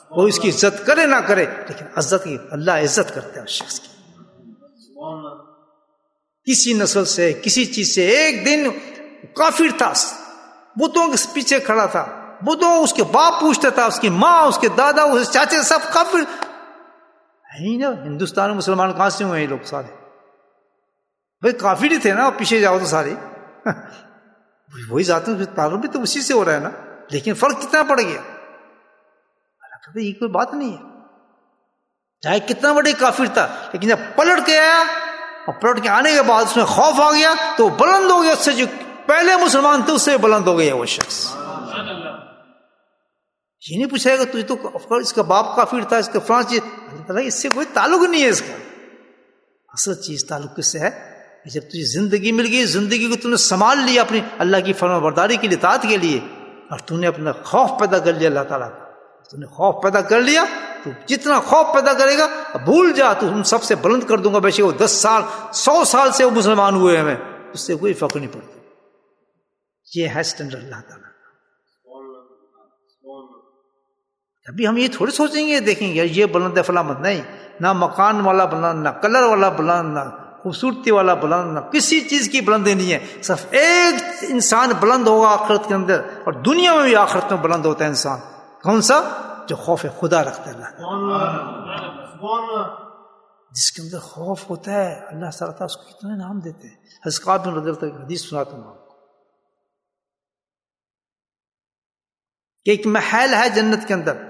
وہ اس کی عزت کرے نہ کرے، لیکن عزت کی اللہ عزت کرتا ہے اس شخص کی. کسی نسل سے کسی چیز سے، ایک دن کافر تھا، بتوں کے پیچھے کھڑا تھا، بتوں اس کے باپ پوچھتا تھا، اس کی ماں، اس کے دادا، اس کے چاچے، سب کافر ہے نا. ہندوستان میں مسلمان کہاں سے ہوئے ہیں یہ لوگ سارے؟ بھائی کافر ہی تھے نا، پیچھے جاؤ تو سارے وہی ذاتوں کے تعلق بھی تو اسی سے ہو رہا ہے نا، لیکن فرق کتنا پڑ گیا. کہتے یہ کوئی بات نہیں ہے، چاہے کتنا بڑے کافر تھا، لیکن جب پلٹ کے آیا اور پلٹ کے آنے کے بعد اس میں خوف آ گیا تو بلند ہو گیا، اس سے جو پہلے مسلمان تھے اس سے بلند ہو گیا وہ شخص. یہ نہیں پوچھائے گا تو تو اس کا باپ کافر تھا، اس کا فلاں چیز، اس سے کوئی تعلق نہیں ہے اس کا. اصل چیز تعلق کس سے ہے؟ جب تجھے زندگی مل گئی، زندگی کو تم نے سنبھال لیا اپنی اللہ کی فرما برداری کے لیے، اطاعت کے لیے، اور تم نے اپنا خوف پیدا کر لیا اللہ تعالیٰ کا، تم نے خوف پیدا کر لیا تو جتنا خوف پیدا کرے گا بھول جا، تو تم سب سے بلند کر دوں گا. بے شک وہ دس سال سو سال سے وہ مسلمان ہوئے ہمیں، اس سے کوئی فرق نہیں پڑتا. یہ ہے اسٹینڈرڈ اللہ تعالیٰ. ابھی ہم یہ تھوڑی سوچیں گے دیکھیں گے یہ بلند ہے فلاں مت، نہیں، نہ مکان والا بلند، نہ کلر والا بلند، نہ خوبصورتی والا بلند، نہ کسی چیز کی بلندی نہیں ہے. صرف ایک انسان بلند ہوگا آخرت کے اندر، اور دنیا میں بھی آخرت میں بلند ہوتا ہے انسان. کون سا؟ جو خوف خدا رکھتا ہے اللہ، جس کے اندر خوف ہوتا ہے اللہ تعالیٰ اس کو کتنے نام دیتے ہیں. حضرت کعب بن رضی اللہ عنہ حدیث سناتا ہوں آپ کو کہ ایک محل ہے جنت کے اندر،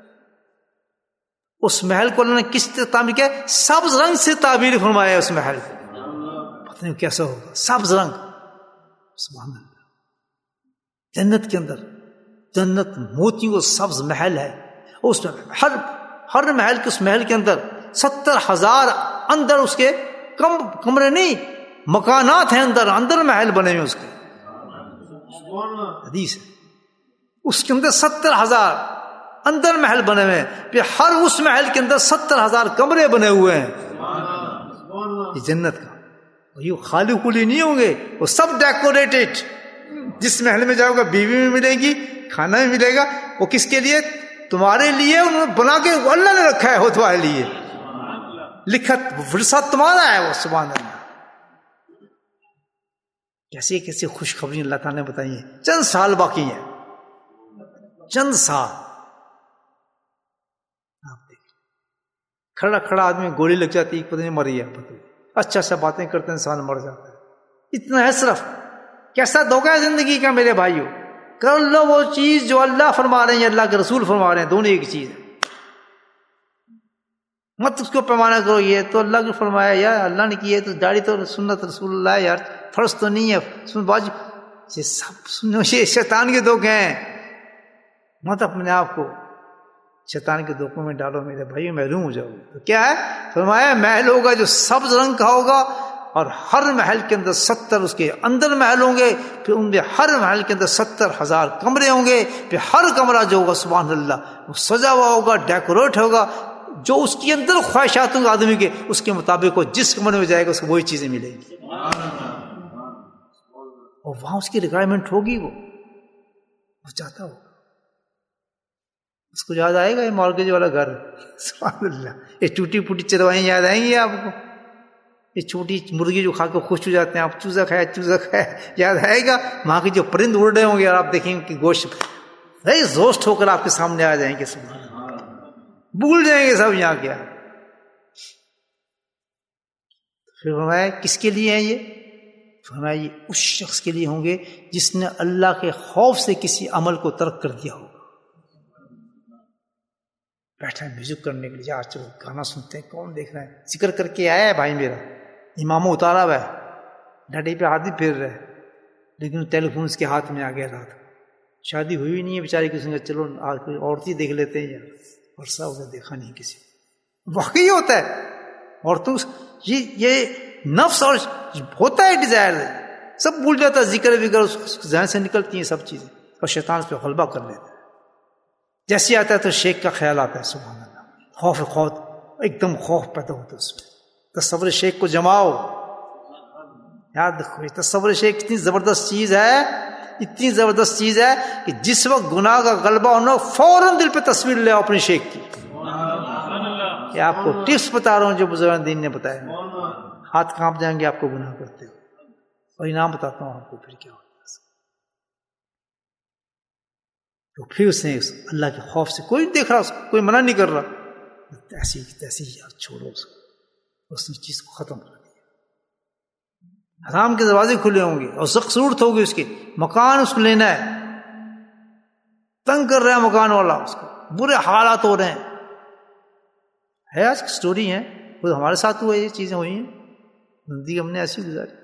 اس محل کو اللہ نے کس طرح تعبیر کیا؟ سبز رنگ سے تعبیر فرمایا ہے. اس محل کو پتہ نہیں کیسا ہوگا، سبز رنگ. سبحان اللہ. جنت کے اندر، جنت موتیوں کو سبز محل ہے. اس میں ہر ہر محل کے اس محل کے اندر ستر ہزار اندر اس کے کم کمرے نہیں، مکانات ہیں اندر اندر محل بنے ہوئے اس کے. حدیث ہے اس کے اندر ستر ہزار اندر محل بنے ہوئے ہیں. پھر ہر اس محل کے اندر ستر ہزار کمرے بنے ہوئے ہیں. یہ جنت کا، یہ خالی خالی نہیں ہوں گے، وہ سب ڈیکوریٹڈ. جس محل میں جاؤ گا بیوی بھی ملے گی، کھانا بھی ملے گا. وہ کس کے لیے؟ تمہارے لیے انہوں نے بنا کے اللہ نے رکھا ہے، وہ تمہارے لیے لکھا، ورثہ تمہارا ہے وہ. سبحان اللہ. کیسی کیسی خوشخبری اللہ تعالیٰ نے بتائی ہے. چند سال باقی ہیں، چند سال. آپ دیکھ کھڑا کھڑا آدمی گولی لگ جاتی، پتہ نہیں مر گیا، پتہ نہیں اچھا اچھا باتیں کرتے انسان مر جاتا ہے. اتنا ہے صرف. کیسا دھوکہ ہے زندگی کا میرے بھائیوں. کر لو وہ چیز جو اللہ فرما رہے ہیں، اللہ کے رسول فرما رہے ہیں، دونوں ایک چیز ہے. مت اس کو پیمانہ کرو یہ تو اللہ کو فرمایا یار، اللہ نے کی ہے تو داڑھی تو سنت رسول اللہ یار، فرض تو نہیں ہے، سن باج یہ سب سنو، یہ شیطان کے دھوکے ہیں. مت اپنے آپ کو شیطان کے دھوکوں میں ڈالو میرے بھائی، محروم ہو جاؤ. تو کیا ہے فرمایا؟ محل ہوگا جو سبز رنگ کا ہوگا، اور ہر محل کے اندر ستر اس کے اندر محل ہوں گے. پھر ان میں ہر محل کے اندر ستر ہزار کمرے ہوں گے. پھر ہر کمرہ جو ہوگا سبحان اللہ وہ سجا ہوا ہوگا، ڈیکوریٹ ہوگا، جو اس کے اندر خواہشات ہوں گے آدمی کے، اس کے مطابق وہ جس کمرے میں جائے گا اس کو وہی چیزیں ملیں گی. اور وہاں اس کی ریکوائرمنٹ ہوگی، وہ وہ چاہتا ہوگا. اس کو یاد آئے گا یہ مارگیج والا گھر. سبحان اللہ. یہ ٹوٹی پوٹی چروائیں یاد آئیں گی آپ کو؟ یہ چھوٹی مرغی جو کھا کے خوش ہو جاتے ہیں، آپ چوزا کھایا چوزا کھایا، یاد آئے گا؟ وہاں کے جو پرند اڑ رہے ہوں گے اور آپ دیکھیں کہ گوشت روسٹ ہو کر آپ کے سامنے آ جائیں گے. سبحان اللہ. بھول جائیں گے سب یہاں کیا. پھر فرمایا کس کے لیے ہیں یہ؟ فرمایا یہ اس شخص کے لیے ہوں گے جس نے اللہ کے خوف سے کسی عمل کو ترک کر دیا ہوگا. بیٹھا ہے میوزک کرنے کے لیے، یار چلو گانا سنتے ہیں، کون دیکھ رہا ہے، ذکر کر کے آیا ہے بھائی میرا، اماموں اتارا ہوا ہے، ڈاڈی پہ ہاتھ ہی پھیر رہا ہے، لیکن ٹیلی فون اس کے ہاتھ میں آ گیا رات. شادی ہوئی نہیں ہے بیچاری کسی نے، چلو آج کوئی عورت ہی دیکھ لیتے ہیں یار، عرصہ ہو گیا دیکھا نہیں کسی. واقعی ہوتا ہے عورتوں یہ یہ نفس اور ہوتا ہے ڈیزائر، سب بھول جاتا ہے، ذکر وکر ذہن سے نکلتی ہیں سب چیزیں، اور شیطان اس پہ غلبہ کر لیتا ہے. جیسے آتا ہے تو شیخ کا خیال آتا ہے. سبحان اللہ. خوف خوف ایک دم خوف پیدا ہوتا ہے اس میں. تصور شیخ کو جماؤ، یاد رکھو تصور شیخ اتنی زبردست چیز ہے اتنی زبردست چیز ہے کہ جس وقت گناہ کا غلبہ ہونا فوراً دل پہ تصویر لے آؤ اپنی شیخ کی. یہ آپ کو ٹپس بتا رہا ہوں جو بزرگان دین نے بتایا. ہاتھ کانپ جائیں گے آپ کو گناہ کرتے ہو. اور انعام بتاتا ہوں آپ کو پھر کیا ہوتا ہے. تو پھر اس نے اللہ کے خوف سے کوئی دیکھ رہا اس کو, کوئی منع نہیں کر رہا, ایسی تیسی یار چھوڑو اس کو. اس نے چیز کو ختم کر دیا. حرام کے دروازے کھلے ہوں گے اور سخت ضرورت ہوگی اس کے. مکان اس کو لینا ہے, تنگ کر رہا ہے مکان والا اس کو, برے حالات ہو رہے ہیں. ہے آج کی سٹوری ہے, خود ہمارے ساتھ ہوا, یہ چیزیں ہوئی ہیں, زندگی ہم نے ایسی گزاری.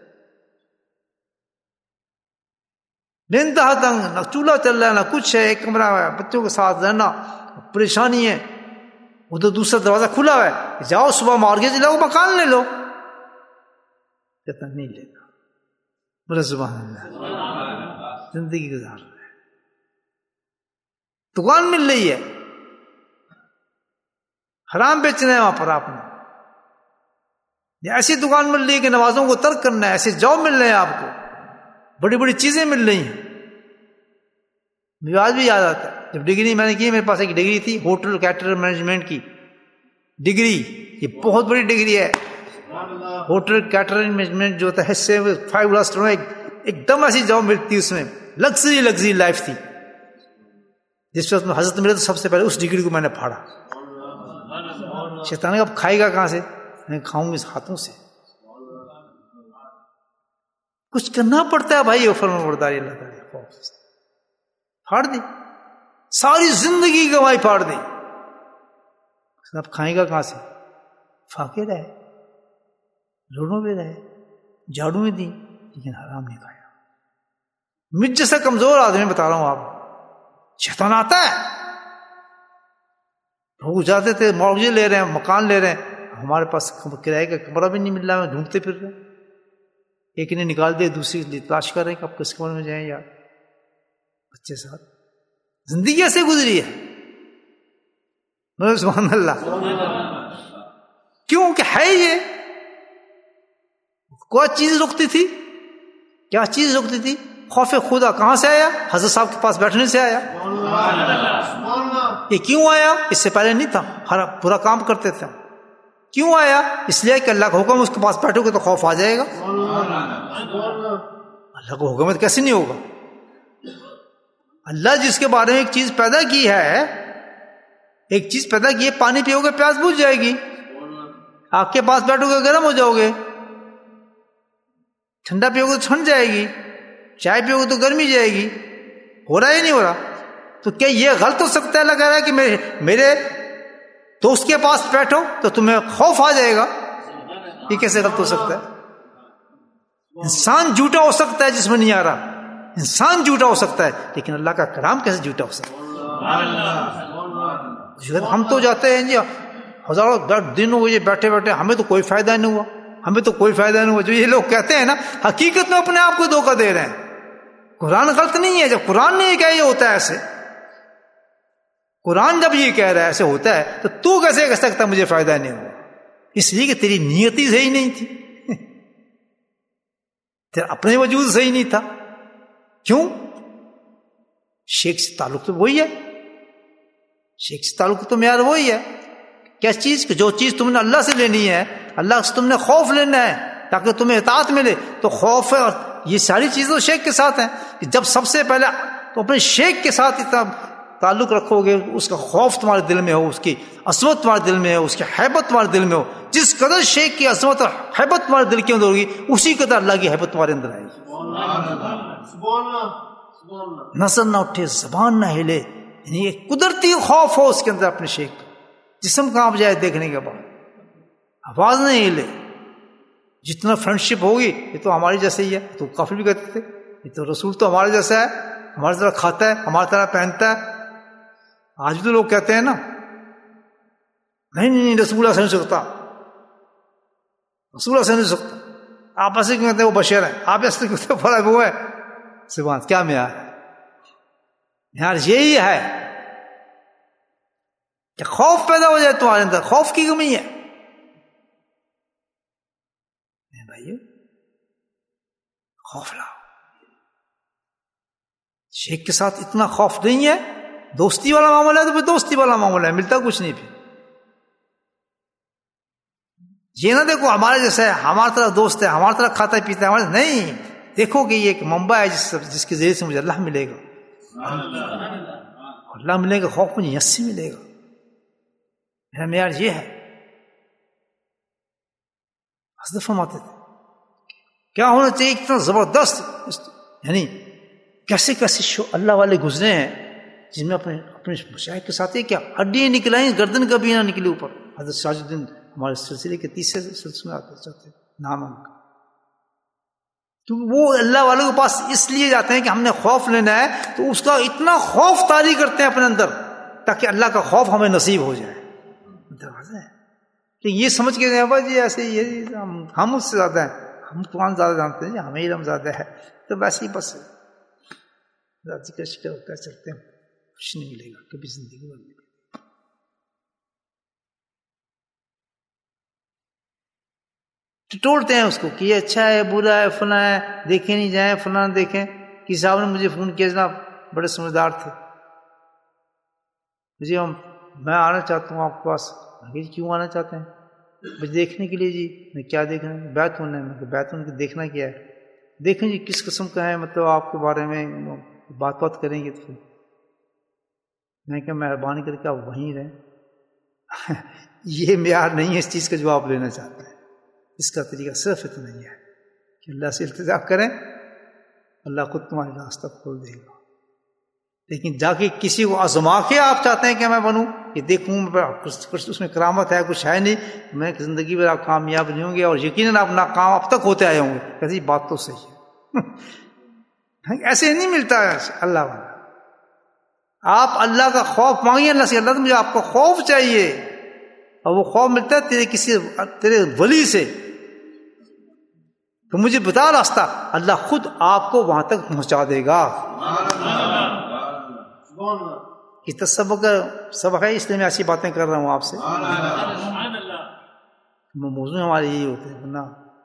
بے انتہا تنگ, نہ چولہا چل رہا ہے نہ کچھ ہے, ایک کمرہ ہے, بچوں کے ساتھ رہنا پریشانی ہے. ادھر دوسرا دروازہ کھلا ہوا ہے, جاؤ صبح مارکیٹ جاؤ مکان لے لو. کہتا نہیں لینا. بولے سبحان اللہ. زندگی گزار رہا ہے, دکان مل رہی ہے, حرام بیچنا ہے وہاں پر آپ نے. ایسی دکان مل رہی ہے کہ نمازوں کو ترک کرنا ہے, ایسے جاب مل رہے ہیں آپ کو, بڑی بڑی چیزیں مل رہی ہیں. مجھے آج بھی یاد آتا ہے جب ڈگری میں نے کی, میرے پاس ایک ڈگری تھی ہوٹل کیٹرر مینجمنٹ کی ڈگری. یہ بہت بڑی ڈگری ہے. ہوٹل کیٹرنگ مینجمنٹ جو ہوتا ہے فائیو کلاس ایک دم ایسی جاب ملتی, اس میں لگژری لگژری لائف تھی. جس وقت میں حضرت ملے تو سب سے پہلے اس ڈگری کو میں نے پھاڑا. شیطان اب کھائے گا کہاں سے؟ میں کھاؤں گی اس ہاتھوں سے. کچھ کرنا پڑتا ہے بھائی, فرمان برداری اللہ تعالیٰ. پھاڑ دی ساری زندگی گواہی, پھاڑ دی. اب کھائے گا کہاں سے؟ فاقے رہے, روڈوں پہ رہے, جھاڑو میں دی, لیکن حرام نہیں کھایا. مجھ جیسا کمزور آدمی بتا رہا ہوں آپ, شیطان آتا ہے. لوگ جاتے تھے معاوضے لے رہے ہیں, مکان لے رہے ہیں, ہمارے پاس کرائے کا کمرہ بھی نہیں مل رہا, ڈھونڈتے پھر رہے ہیں. ایک نے نکال دے, دوسری لیے تلاش کر رہے ہیں کہ آپ کس کمرے میں جائیں یار. بچے ساتھ زندگی ایسے گزری ہے. سبحان اللہ. کیوں کہ ہے یہ کوئی چیز رکتی تھی. کیا چیز رکتی تھی؟ خوف خدا. کہاں سے آیا؟ حضرت صاحب کے پاس بیٹھنے سے آیا. یہ کیوں آیا؟ اس سے پہلے نہیں تھا, ہر برا کام کرتے تھے. کیوں آیا؟ اس لیے کہ اللہ کا حکم, اس کے پاس بیٹھو گے تو خوف آ جائے گا. اللہ کا حکم کیسے نہیں ہوگا؟ اللہ جس کے بارے میں ایک چیز پیدا کی ہے, ایک چیز پیدا کی ہے, پانی پیو گے پیاس بجھ جائے گی. آپ کے پاس بیٹھو گے گرم ہو جاؤ گے, ٹھنڈا پیو گے تو ٹھنڈ جائے گی, چائے پیو گے تو گرمی جائے گی. ہو رہا ہے نہیں ہو رہا؟ تو کیا یہ غلط ہو سکتا ہے؟ لگا رہا ہے کہ میرے میرے دوست کے پاس بیٹھو تو تمہیں خوف آ جائے گا. یہ کیسے غلط ہو سکتا ہے؟ انسان جھوٹا ہو سکتا ہے جس میں نہیں آ رہا, انسان جھوٹا ہو سکتا ہے, لیکن اللہ کا کلام کیسے جھوٹا ہو سکتا ہے؟ ہم تو جاتے ہیں جی ہزاروں دن ہو گئے بیٹھے بیٹھے, ہمیں تو کوئی فائدہ نہیں ہوا, ہمیں تو کوئی فائدہ نہیں ہوا. جو یہ لوگ کہتے ہیں نا, حقیقت میں اپنے آپ کو دھوکہ دے رہے ہیں. قرآن غلط نہیں ہے. جب قرآن نے یہ کہا یہ ہوتا ہے ایسے, قرآن جب یہ کہہ رہا ہے ایسے ہوتا ہے, تو تو کیسے کہہ سکتا مجھے فائدہ نہیں ہوا؟ اس لیے کہ تیری نیت ہی صحیح نہیں تھی, تیرا اپنے وجود صحیح نہیں تھا. کیوں؟ شیخ سے تعلق تو وہی ہے, شیخ سے تعلق تو معیار وہی ہے. کیا چیز؟ جو چیز تم نے اللہ سے لینی ہے, اللہ سے تم نے خوف لینا ہے تاکہ تمہیں اطاعت ملے, تو خوف ہے. اور یہ ساری چیزیں شیخ کے ساتھ ہیں. جب سب سے پہلے تو اپنے شیخ کے ساتھ اتنا تعلق رکھو گے, اس کا خوف تمہارے دل میں ہو, اس کی عظمت تمہارے دل میں ہو, اس کی حیبت تمہارے دل میں ہو. جس قدر شیخ کی عظمت اور حیبت تمہارے دل کے اندر ہوگی, اسی قدر اللہ کی حیبت تمہارے اندر آئے گی. نظر نہ اٹھے, زبان نہ ہلے, یعنی یہ قدرتی خوف ہو اس کے اندر اپنے شیخ کا. جسم کانپ جائے دیکھنے کے بعد, آواز نہیں ہلے. جتنا فرینڈشپ ہوگی, یہ تو ہماری جیسے ہی ہے. تو کافر بھی کہتے تھے یہ تو رسول تو ہمارے جیسا ہے, ہماری طرح کھاتا ہے, ہماری طرح پہنتا ہے. آج بھی تو لوگ کہتے ہیں نا, نہیں نہیں رسول اللہ سے نہیں سکتا, رسول اللہ سے نہیں سکتا. آپ ایسے کہتے ہیں وہ بشیر ہیں, آپ ایسے کہتے ہیں بڑا وہ ہے. سبحان, کیا معیار ہے؟ یار یہی ہے کہ خوف پیدا ہو جائے تمہارے اندر, خوف کی کمی ہے بھائی. خوف لاؤ. شیخ کے ساتھ اتنا خوف نہیں ہے، دوستی والا معاملہ ہے تو پھر دوستی والا معاملہ ہے، ملتا کچھ نہیں. پھر یہ نہ دیکھو ہمارے جیسا ہے، ہمارا طرح دوست ہے، ہمارا طرح کھاتا ہے پیتا ہے، ہمارے نہیں. دیکھو کہ یہ ایک منبع ہے جس جس کے ذریعے سے مجھے اللہ ملے گا، اللہ ملے گا، خوف مجھے یس سے ملے گا. میرا معیار یہ ہے. حضرت فرماتے تھے کیا ہونا چاہیے اتنا زبردست، یعنی کیسے کیسے شو اللہ والے گزرے ہیں جن میں اپنے اپنے مشائخ کے ساتھ کیا ہڈیاں نکلائیں، گردن کبھی نہ نکلے اوپر. حضرت سراج الدین ہمارے سلسلے کے تیسرے سلسلے میں آتے چاہتے نام ان کا، کیونکہ وہ اللہ والوں کے پاس اس لیے جاتے ہیں کہ ہم نے خوف لینا ہے تو اس کا اتنا خوف طاری کرتے ہیں اپنے اندر تاکہ اللہ کا خوف ہمیں نصیب ہو جائے. دروازہ ہے کہ یہ سمجھ کے جی ایسے یہ ہم اس سے زیادہ ہیں، ہم قرآن زیادہ جانتے ہیں، ہمیں علم زیادہ ہے، تو ویسے ہی بس ذکر شکر کر چلتے ہیں، کچھ نہیں ملے گا کبھی زندگی میں. ٹٹولتے ہیں اس کو کہ یہ اچھا ہے برا ہے فلاں ہے، دیکھیں نہیں جائیں فلاں دیکھیں. کسی صاحب نے مجھے فون کیا، جناب بڑے سمجھدار تھے، مجھے میں آنا چاہتا ہوں آپ کے پاس. کیوں آنا چاہتے ہیں؟ مجھے دیکھنے کے لیے. جی میں کیا دیکھنا ہے؟ بیت ہونا ہے. میں بیت ہونے کے دیکھنا کیا ہے؟ دیکھیں جی کس قسم کا ہے، مطلب آپ کے بارے میں بات بات کریں گے. تو میں کہ مہربانی کر کے آپ وہیں رہیں. یہ معیار نہیں ہے اس چیز کا جو آپ لینا چاہتے ہیں. اس کا طریقہ صرف اتنا ہی ہے کہ اللہ سے التجا کریں، اللہ خود تمہارا راستہ کھول دے گا. لیکن جا کے کسی کو آزما کے آپ چاہتے ہیں کہ میں بنوں، کہ دیکھوں کچھ اس میں کرامت ہے کچھ ہے نہیں، میں زندگی میں آپ کامیاب نہیں ہوں گے اور یقیناً آپ ناکام اب تک ہوتے آئے ہوں گے. کہتے بات تو صحیح ہے. ایسے نہیں ملتا ہے اللہ والا. آپ اللہ کا خوف مانگیے اللہ سے، اللہ تو مجھے آپ کا خوف چاہیے، اور وہ خوف ملتا ہے تیرے کسی تیرے ولی سے. تو مجھے بتا راستہ، اللہ خود آپ کو وہاں تک پہنچا دے گا. یہ تو سبق سبق ہے، اس لیے میں ایسی باتیں کر رہا ہوں آپ سے. موضوع ہمارے یہی ہوتے ہیں ورنہ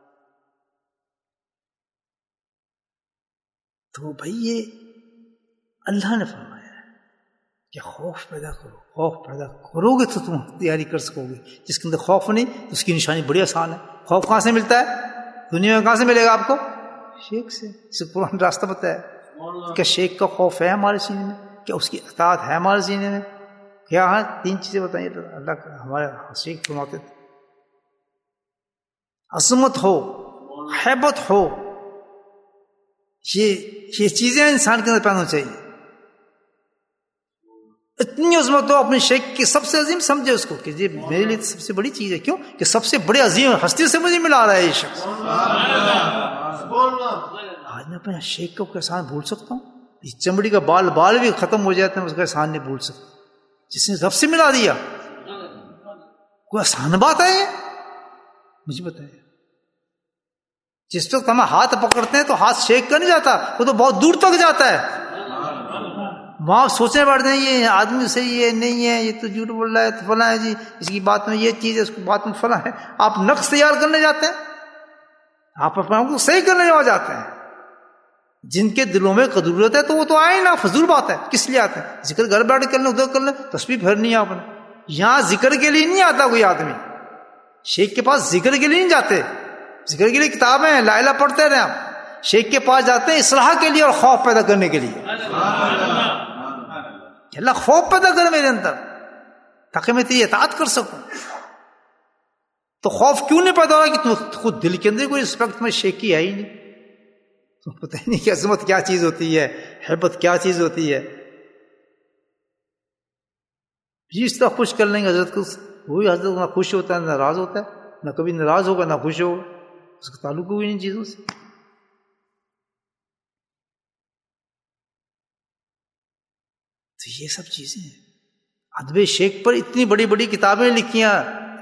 تو بھائی یہ اللہ نے فرمایا ہے کہ خوف پیدا کرو. خوف پیدا کرو گے تو تم تیاری کر سکو گے. جس کے اندر خوف نہیں تو اس کی نشانی بڑی آسان ہے. خوف کہاں سے ملتا ہے دنیا میں؟ کہاں سے ملے گا آپ کو؟ شیخ سے. اسے قرآن راستہ بتایا. کیا شیخ کا خوف ہے ہمارے سینے میں؟ کیا اس کی اطاعت ہے ہمارے سینے میں؟ کیا ہے؟ تین چیزیں بتائیے اللہ کا. ہمارے شیخ فرماتے تھے عظمت ہو، ہیبت ہو، یہ یہ چیزیں انسان کے اندر پیدا ہونی چاہیے. اتنی عظمت ہو اپنے شیخ کی سب سے عظیم سمجھے اس کو کہ یہ میرے لیے سب سے بڑی چیز ہے. کیوں کہ سب سے بڑے عظیم ہستی سے مجھے ملا رہا ہے یہ شخص. آج میں اپنے شیخ کو کیسا بھول سکتا ہوں؟ اس چمڑی کا بال بال بھی ختم ہو جاتے ہیں اس کا احسان نہیں بھول سکتا جس نے رب سے ملا دیا. کوئی آسان بات ہے یہ؟ مجھے بتائیے. جس وقت ہمیں ہاتھ پکڑتے ہیں تو ہاتھ شیک کر نہیں جاتا، وہ تو بہت دور تک جاتا ہے. وہاں سوچنے پڑتے ہیں یہ آدمی صحیح ہے نہیں ہے، یہ تو جھوٹ بول رہا ہے تو فلاں ہے، جی اس کی بات میں یہ چیز ہے، اس کی بات میں فلاں ہے. آپ نقص تیار کرنے جاتے ہیں، آپ اپنے آپ کو صحیح کرنے جاتے ہیں. جن کے دلوں میں قدورت ہے تو وہ تو آئے نا، فضول بات ہے. کس لیے آتے ہیں؟ ذکر گھر بیٹھ کر لیں، ادھر کر لیں، تسبیح پھیرنی ہے آپ نے. یہاں ذکر کے لیے نہیں آتا کوئی آدمی. شیخ کے پاس ذکر کے لیے نہیں جاتے. ذکر کے لیے کتابیں ہیں، لا الہ پڑھتے رہے. آپ شیخ کے پاس جاتے ہیں اصلاح کے لیے اور خوف پیدا کرنے کے لیے. اللہ خوف پیدا کر میرے اندر تاکہ میں تیری اطاعت کر سکوں. تو خوف کیوں نہیں پیدا ہوا کہ تم خود دل کے اندر کوئی رسپیکٹ میں شیخ کی ہے ہی نہیں. تم پتہ ہی نہیں کہ عظمت کیا چیز ہوتی ہے، ہیبت کیا چیز ہوتی ہے. جس طرح خوش کر لیں گے حضرت کو، وہی حضرت نہ خوش ہوتا ہے نہ ناراض ہوتا ہے، نہ کبھی ناراض ہوگا نہ خوش ہوگا. اس کا تعلق ہوئی ان چیزوں سے. تو یہ سب چیزیں ہیں. ادب شیخ پر اتنی بڑی بڑی کتابیں لکھی ہیں.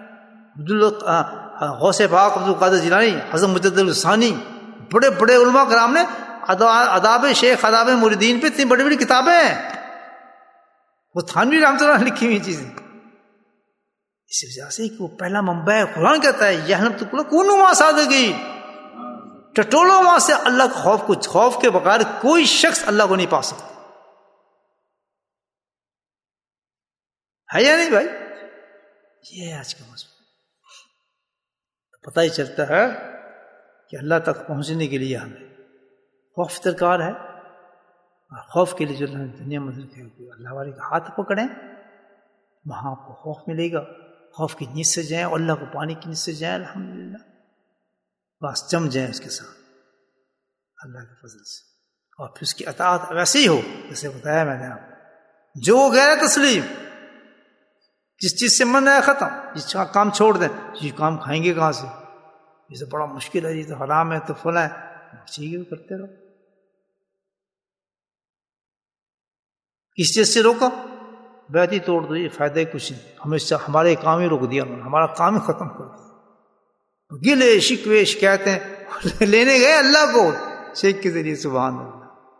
غوث پاک عبد القادر جیلانی، حضرت مجدد الثانی، بڑے بڑے علماء کرام نے آداب شیخ، آداب مریدین پہ اتنی بڑی بڑی کتابیں ہیں. وہ تھانوی رحمۃ اللہ نے لکھی ہوئی چیزیں. اس وجہ سے کہ وہ پہلا منبع ہے. قرآن کہتا ہے یحنب تو کونوا مع صادقین، ٹٹولو وہاں سے اللہ کے خوف کو. خوف کے بغیر کوئی شخص اللہ کو نہیں پا سکتا. ہے یا نہیں بھائی؟ یہ ہے آج کا مضمون. تو پتہ ہی چلتا ہے کہ اللہ تک پہنچنے کے لیے ہمیں خوف درکار ہے. اور خوف کے لیے جو اللہ نے دنیا میں رکھا ہے، اللہ والے کا ہاتھ پکڑیں، وہاں آپ کو خوف ملے گا. خوف کی نیت سے جائیں اور اللہ کو پانے کی نیت سے جائیں، الحمدللہ بس جم جائیں اس کے ساتھ اللہ کے فضل سے. اور پھر اس کی اطاعت ویسے ہی ہو جیسے بتایا میں نے آپ کو. جو غیر تسلیم، جس چیز سے من ہے ختم، جس کا کام چھوڑ دیں. یہ کام کھائیں گے کہاں سے، یہ تو بڑا مشکل ہے، یہ تو حرام ہے، تو فلاں ہے، ٹھیک ہے کرتے رہو. کس چیز سے روکا؟ بیعت ہی توڑ دو، یہ فائدہ ہی کچھ نہیں. ہمیں ہمارے کام ہی روک دیا انہوں نے، ہمارا کام ہی ختم کر دیا. گلے شکوے شکایتیں لینے گئے اللہ کو شیخ کے ذریعے. سبحان اللہ.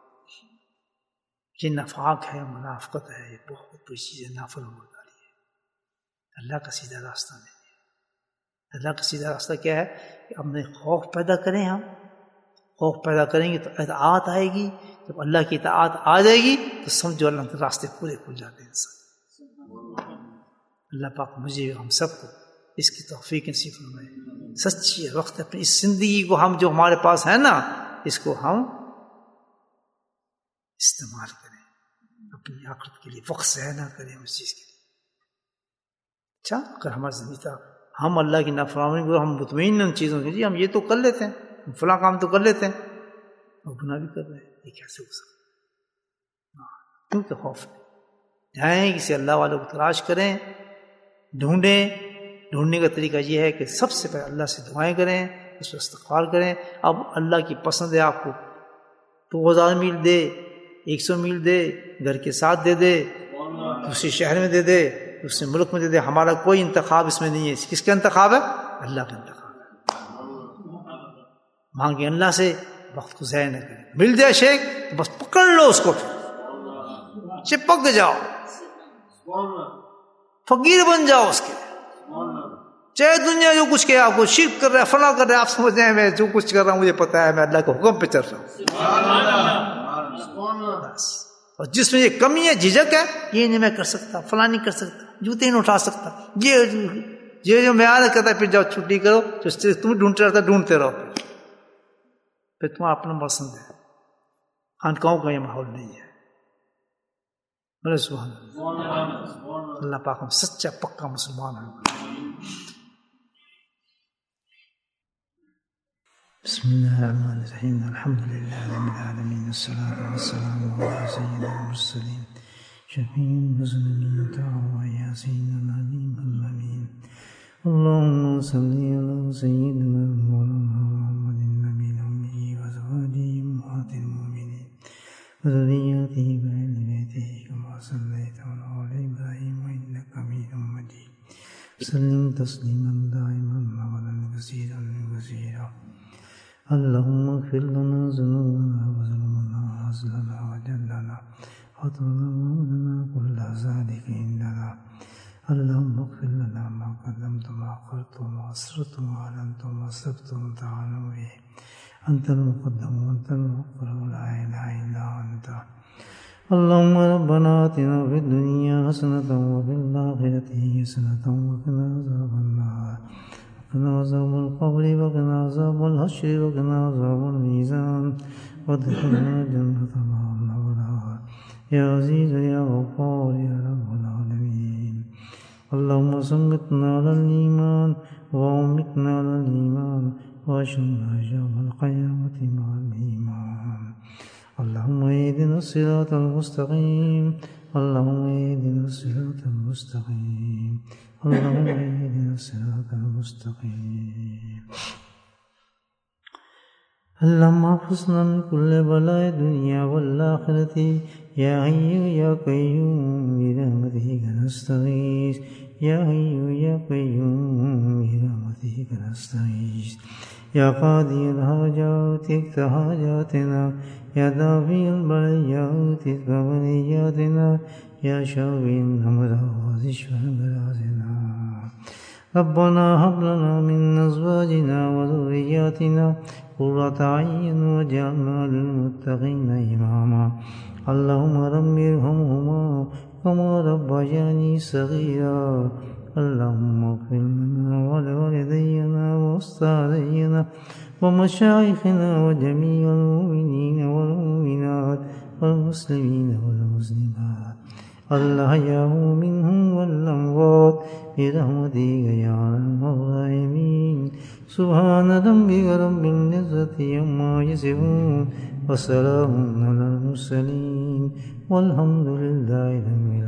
یہ نفاق ہے، منافقت ہے، یہ بہت بڑی چیز ہے، نافرمانی ہے. اللہ کا سیدھا راستہ نہیں ہے. اللہ کا سیدھا راستہ کیا ہے کہ اپنے خوف پیدا کریں. ہم خوف پیدا کریں گے تو اطاعت آئے گی. جب اللہ کی اطاعت آ جائے گی تو سمجھو اللہ کے راستے پورے کھل جاتے ہیں انسان. اللہ پاک مجھے ہم سب کو اس کی توفیق نصیب فرمائے. سچی وقت اپنی اس زندگی کو ہم جو ہمارے پاس ہے نا، اس کو ہم استعمال کریں اپنی آخرت کے لیے. وقت ضائع نہ کریں اس چیز کے لیے. اچھا اگر ہماری زندگی تھا ہم اللہ کی نافرمانی کو ہم مطمئن ان چیزوں کے جی ہم یہ تو کر لیتے ہیں، فلاں کام تو کر لیتے ہیں، اور گناہ بھی کر رہے ہیں، یہ کیسے ہو سکتا؟ کیونکہ خوف نہیں. جائیں کسی اللہ والوں کو تلاش کریں، ڈھونڈیں. ڈھونڈنے کا طریقہ یہ ہے کہ سب سے پہلے اللہ سے دعائیں کریں، اس پر استغفار کریں. اب اللہ کی پسند ہے آپ کو تو ہزار میل دے، ایک سو میل دے، گھر کے ساتھ دے دے، دوسرے شہر میں دے دے، دوسرے ملک میں دے دے. ہمارا کوئی انتخاب اس میں نہیں ہے. کس کا انتخاب ہے؟ اللہ کا انتخاب ہے. مانگیں اللہ سے، وقت کو ضائع نہ کریں. مل جائے شیخ تو بس پکڑ لو اس کو، پھر چپک جاؤ، فقیر بن جاؤ اس کے. چاہے دنیا جو کچھ کہے، آپ کو شرک کر رہا ہے، فلاں کر رہا ہے، آپ سمجھ رہے ہیں میں جو کچھ کر رہا ہوں مجھے پتا ہے میں اللہ کے حکم پہ چل رہا ہوں. بس. اور جس میں یہ کمی ہے، جھجک ہے، یہ نہیں میں کر سکتا، فلاں نہیں کر سکتا، جوتے نہیں اٹھا سکتا، یہ یہ جو معیار کہتا ہے، پھر جاؤ چھٹی کرو. جو تم ڈھونڈتے رہتا ڈھونڈتے رہو، پھر تمہارا اپنا پسند ہے. خانقاہوں کا یہ ماحول نہیں ہے. بولے سبحان اللہ. اللہ پاک ہم سچا پکا مسلمان ہیں. بسم اللہ الرحمن الرحیم. الحمد للہ رب العالمین، والصلاة والسلام علی سید المرسلین شفیع المذنبین یاسین العلیم الامین. اللهم صل على سيدنا مولانا محمد النبي الأمي وأزواجه أمهات المؤمنين وذريته وأهل بيته كما صليت على إبراهيم إنك حميد مجيد. وسلم تسليما دائما أبدا كثيرا كثيرا. اللهم اغفر لنا ذنوبنا وظلمنا وأزلنا وجلنا وطلبنا كل ذلك عندنا. اللهم اغفر لنا ما قدمت وما أخرت وما أسررت وما أعلنت وما أسرفت وما تعلم به. أنت المقدم وأنت المؤخر ولا إله إلا أنت. اللهم ربنا آتنا في الدنيا حسنة وفي الآخرة حسنة وقنا عذاب النار وقنا عذاب القبر وقنا عذاب الحشر وقنا عذاب الميزان وادخلنا جنة مع الأبرار يا عزيز يا غفار يا رب العالمين. اللهم صمتنا على الإيمان وأمتنا على الإيمان وأشرنا يوم القيامة مع الإيمان. اللهم اهدنا الصراط المستقيم. اللهم اهدنا الصراط المستقيم. اللهم اهدنا الصراط المستقيم. اللهم احفظنا من كل بلاء الدنيا والآخرة يا حي يا قيوم برحمتك نستغيث. يا حي يا قيوم برحمتك نستغيث. يا قاضي الحاجات اقض حاجاتنا. يا دافع البليات ادفع بلياتنا. يا شافي الأمراض اشف أمراضنا. ربنا هب لنا من أزواجنا وذرياتنا قرة أعين واجعلنا للمتقين إماما. اللهم رب ارحمهما كما ربياني صغيرا اللهم اغفر لنا ولوالدينا وأستاذينا ومشايخنا وجميع المؤمنين والمؤمنات والمسلمين والمسلمات الأحياء منهم والأموات برحمتك يا أرحم الراحمين سبحان ربك رب العزة عما يصفون وسلام على المرسلين والحمد لله رب العالمين.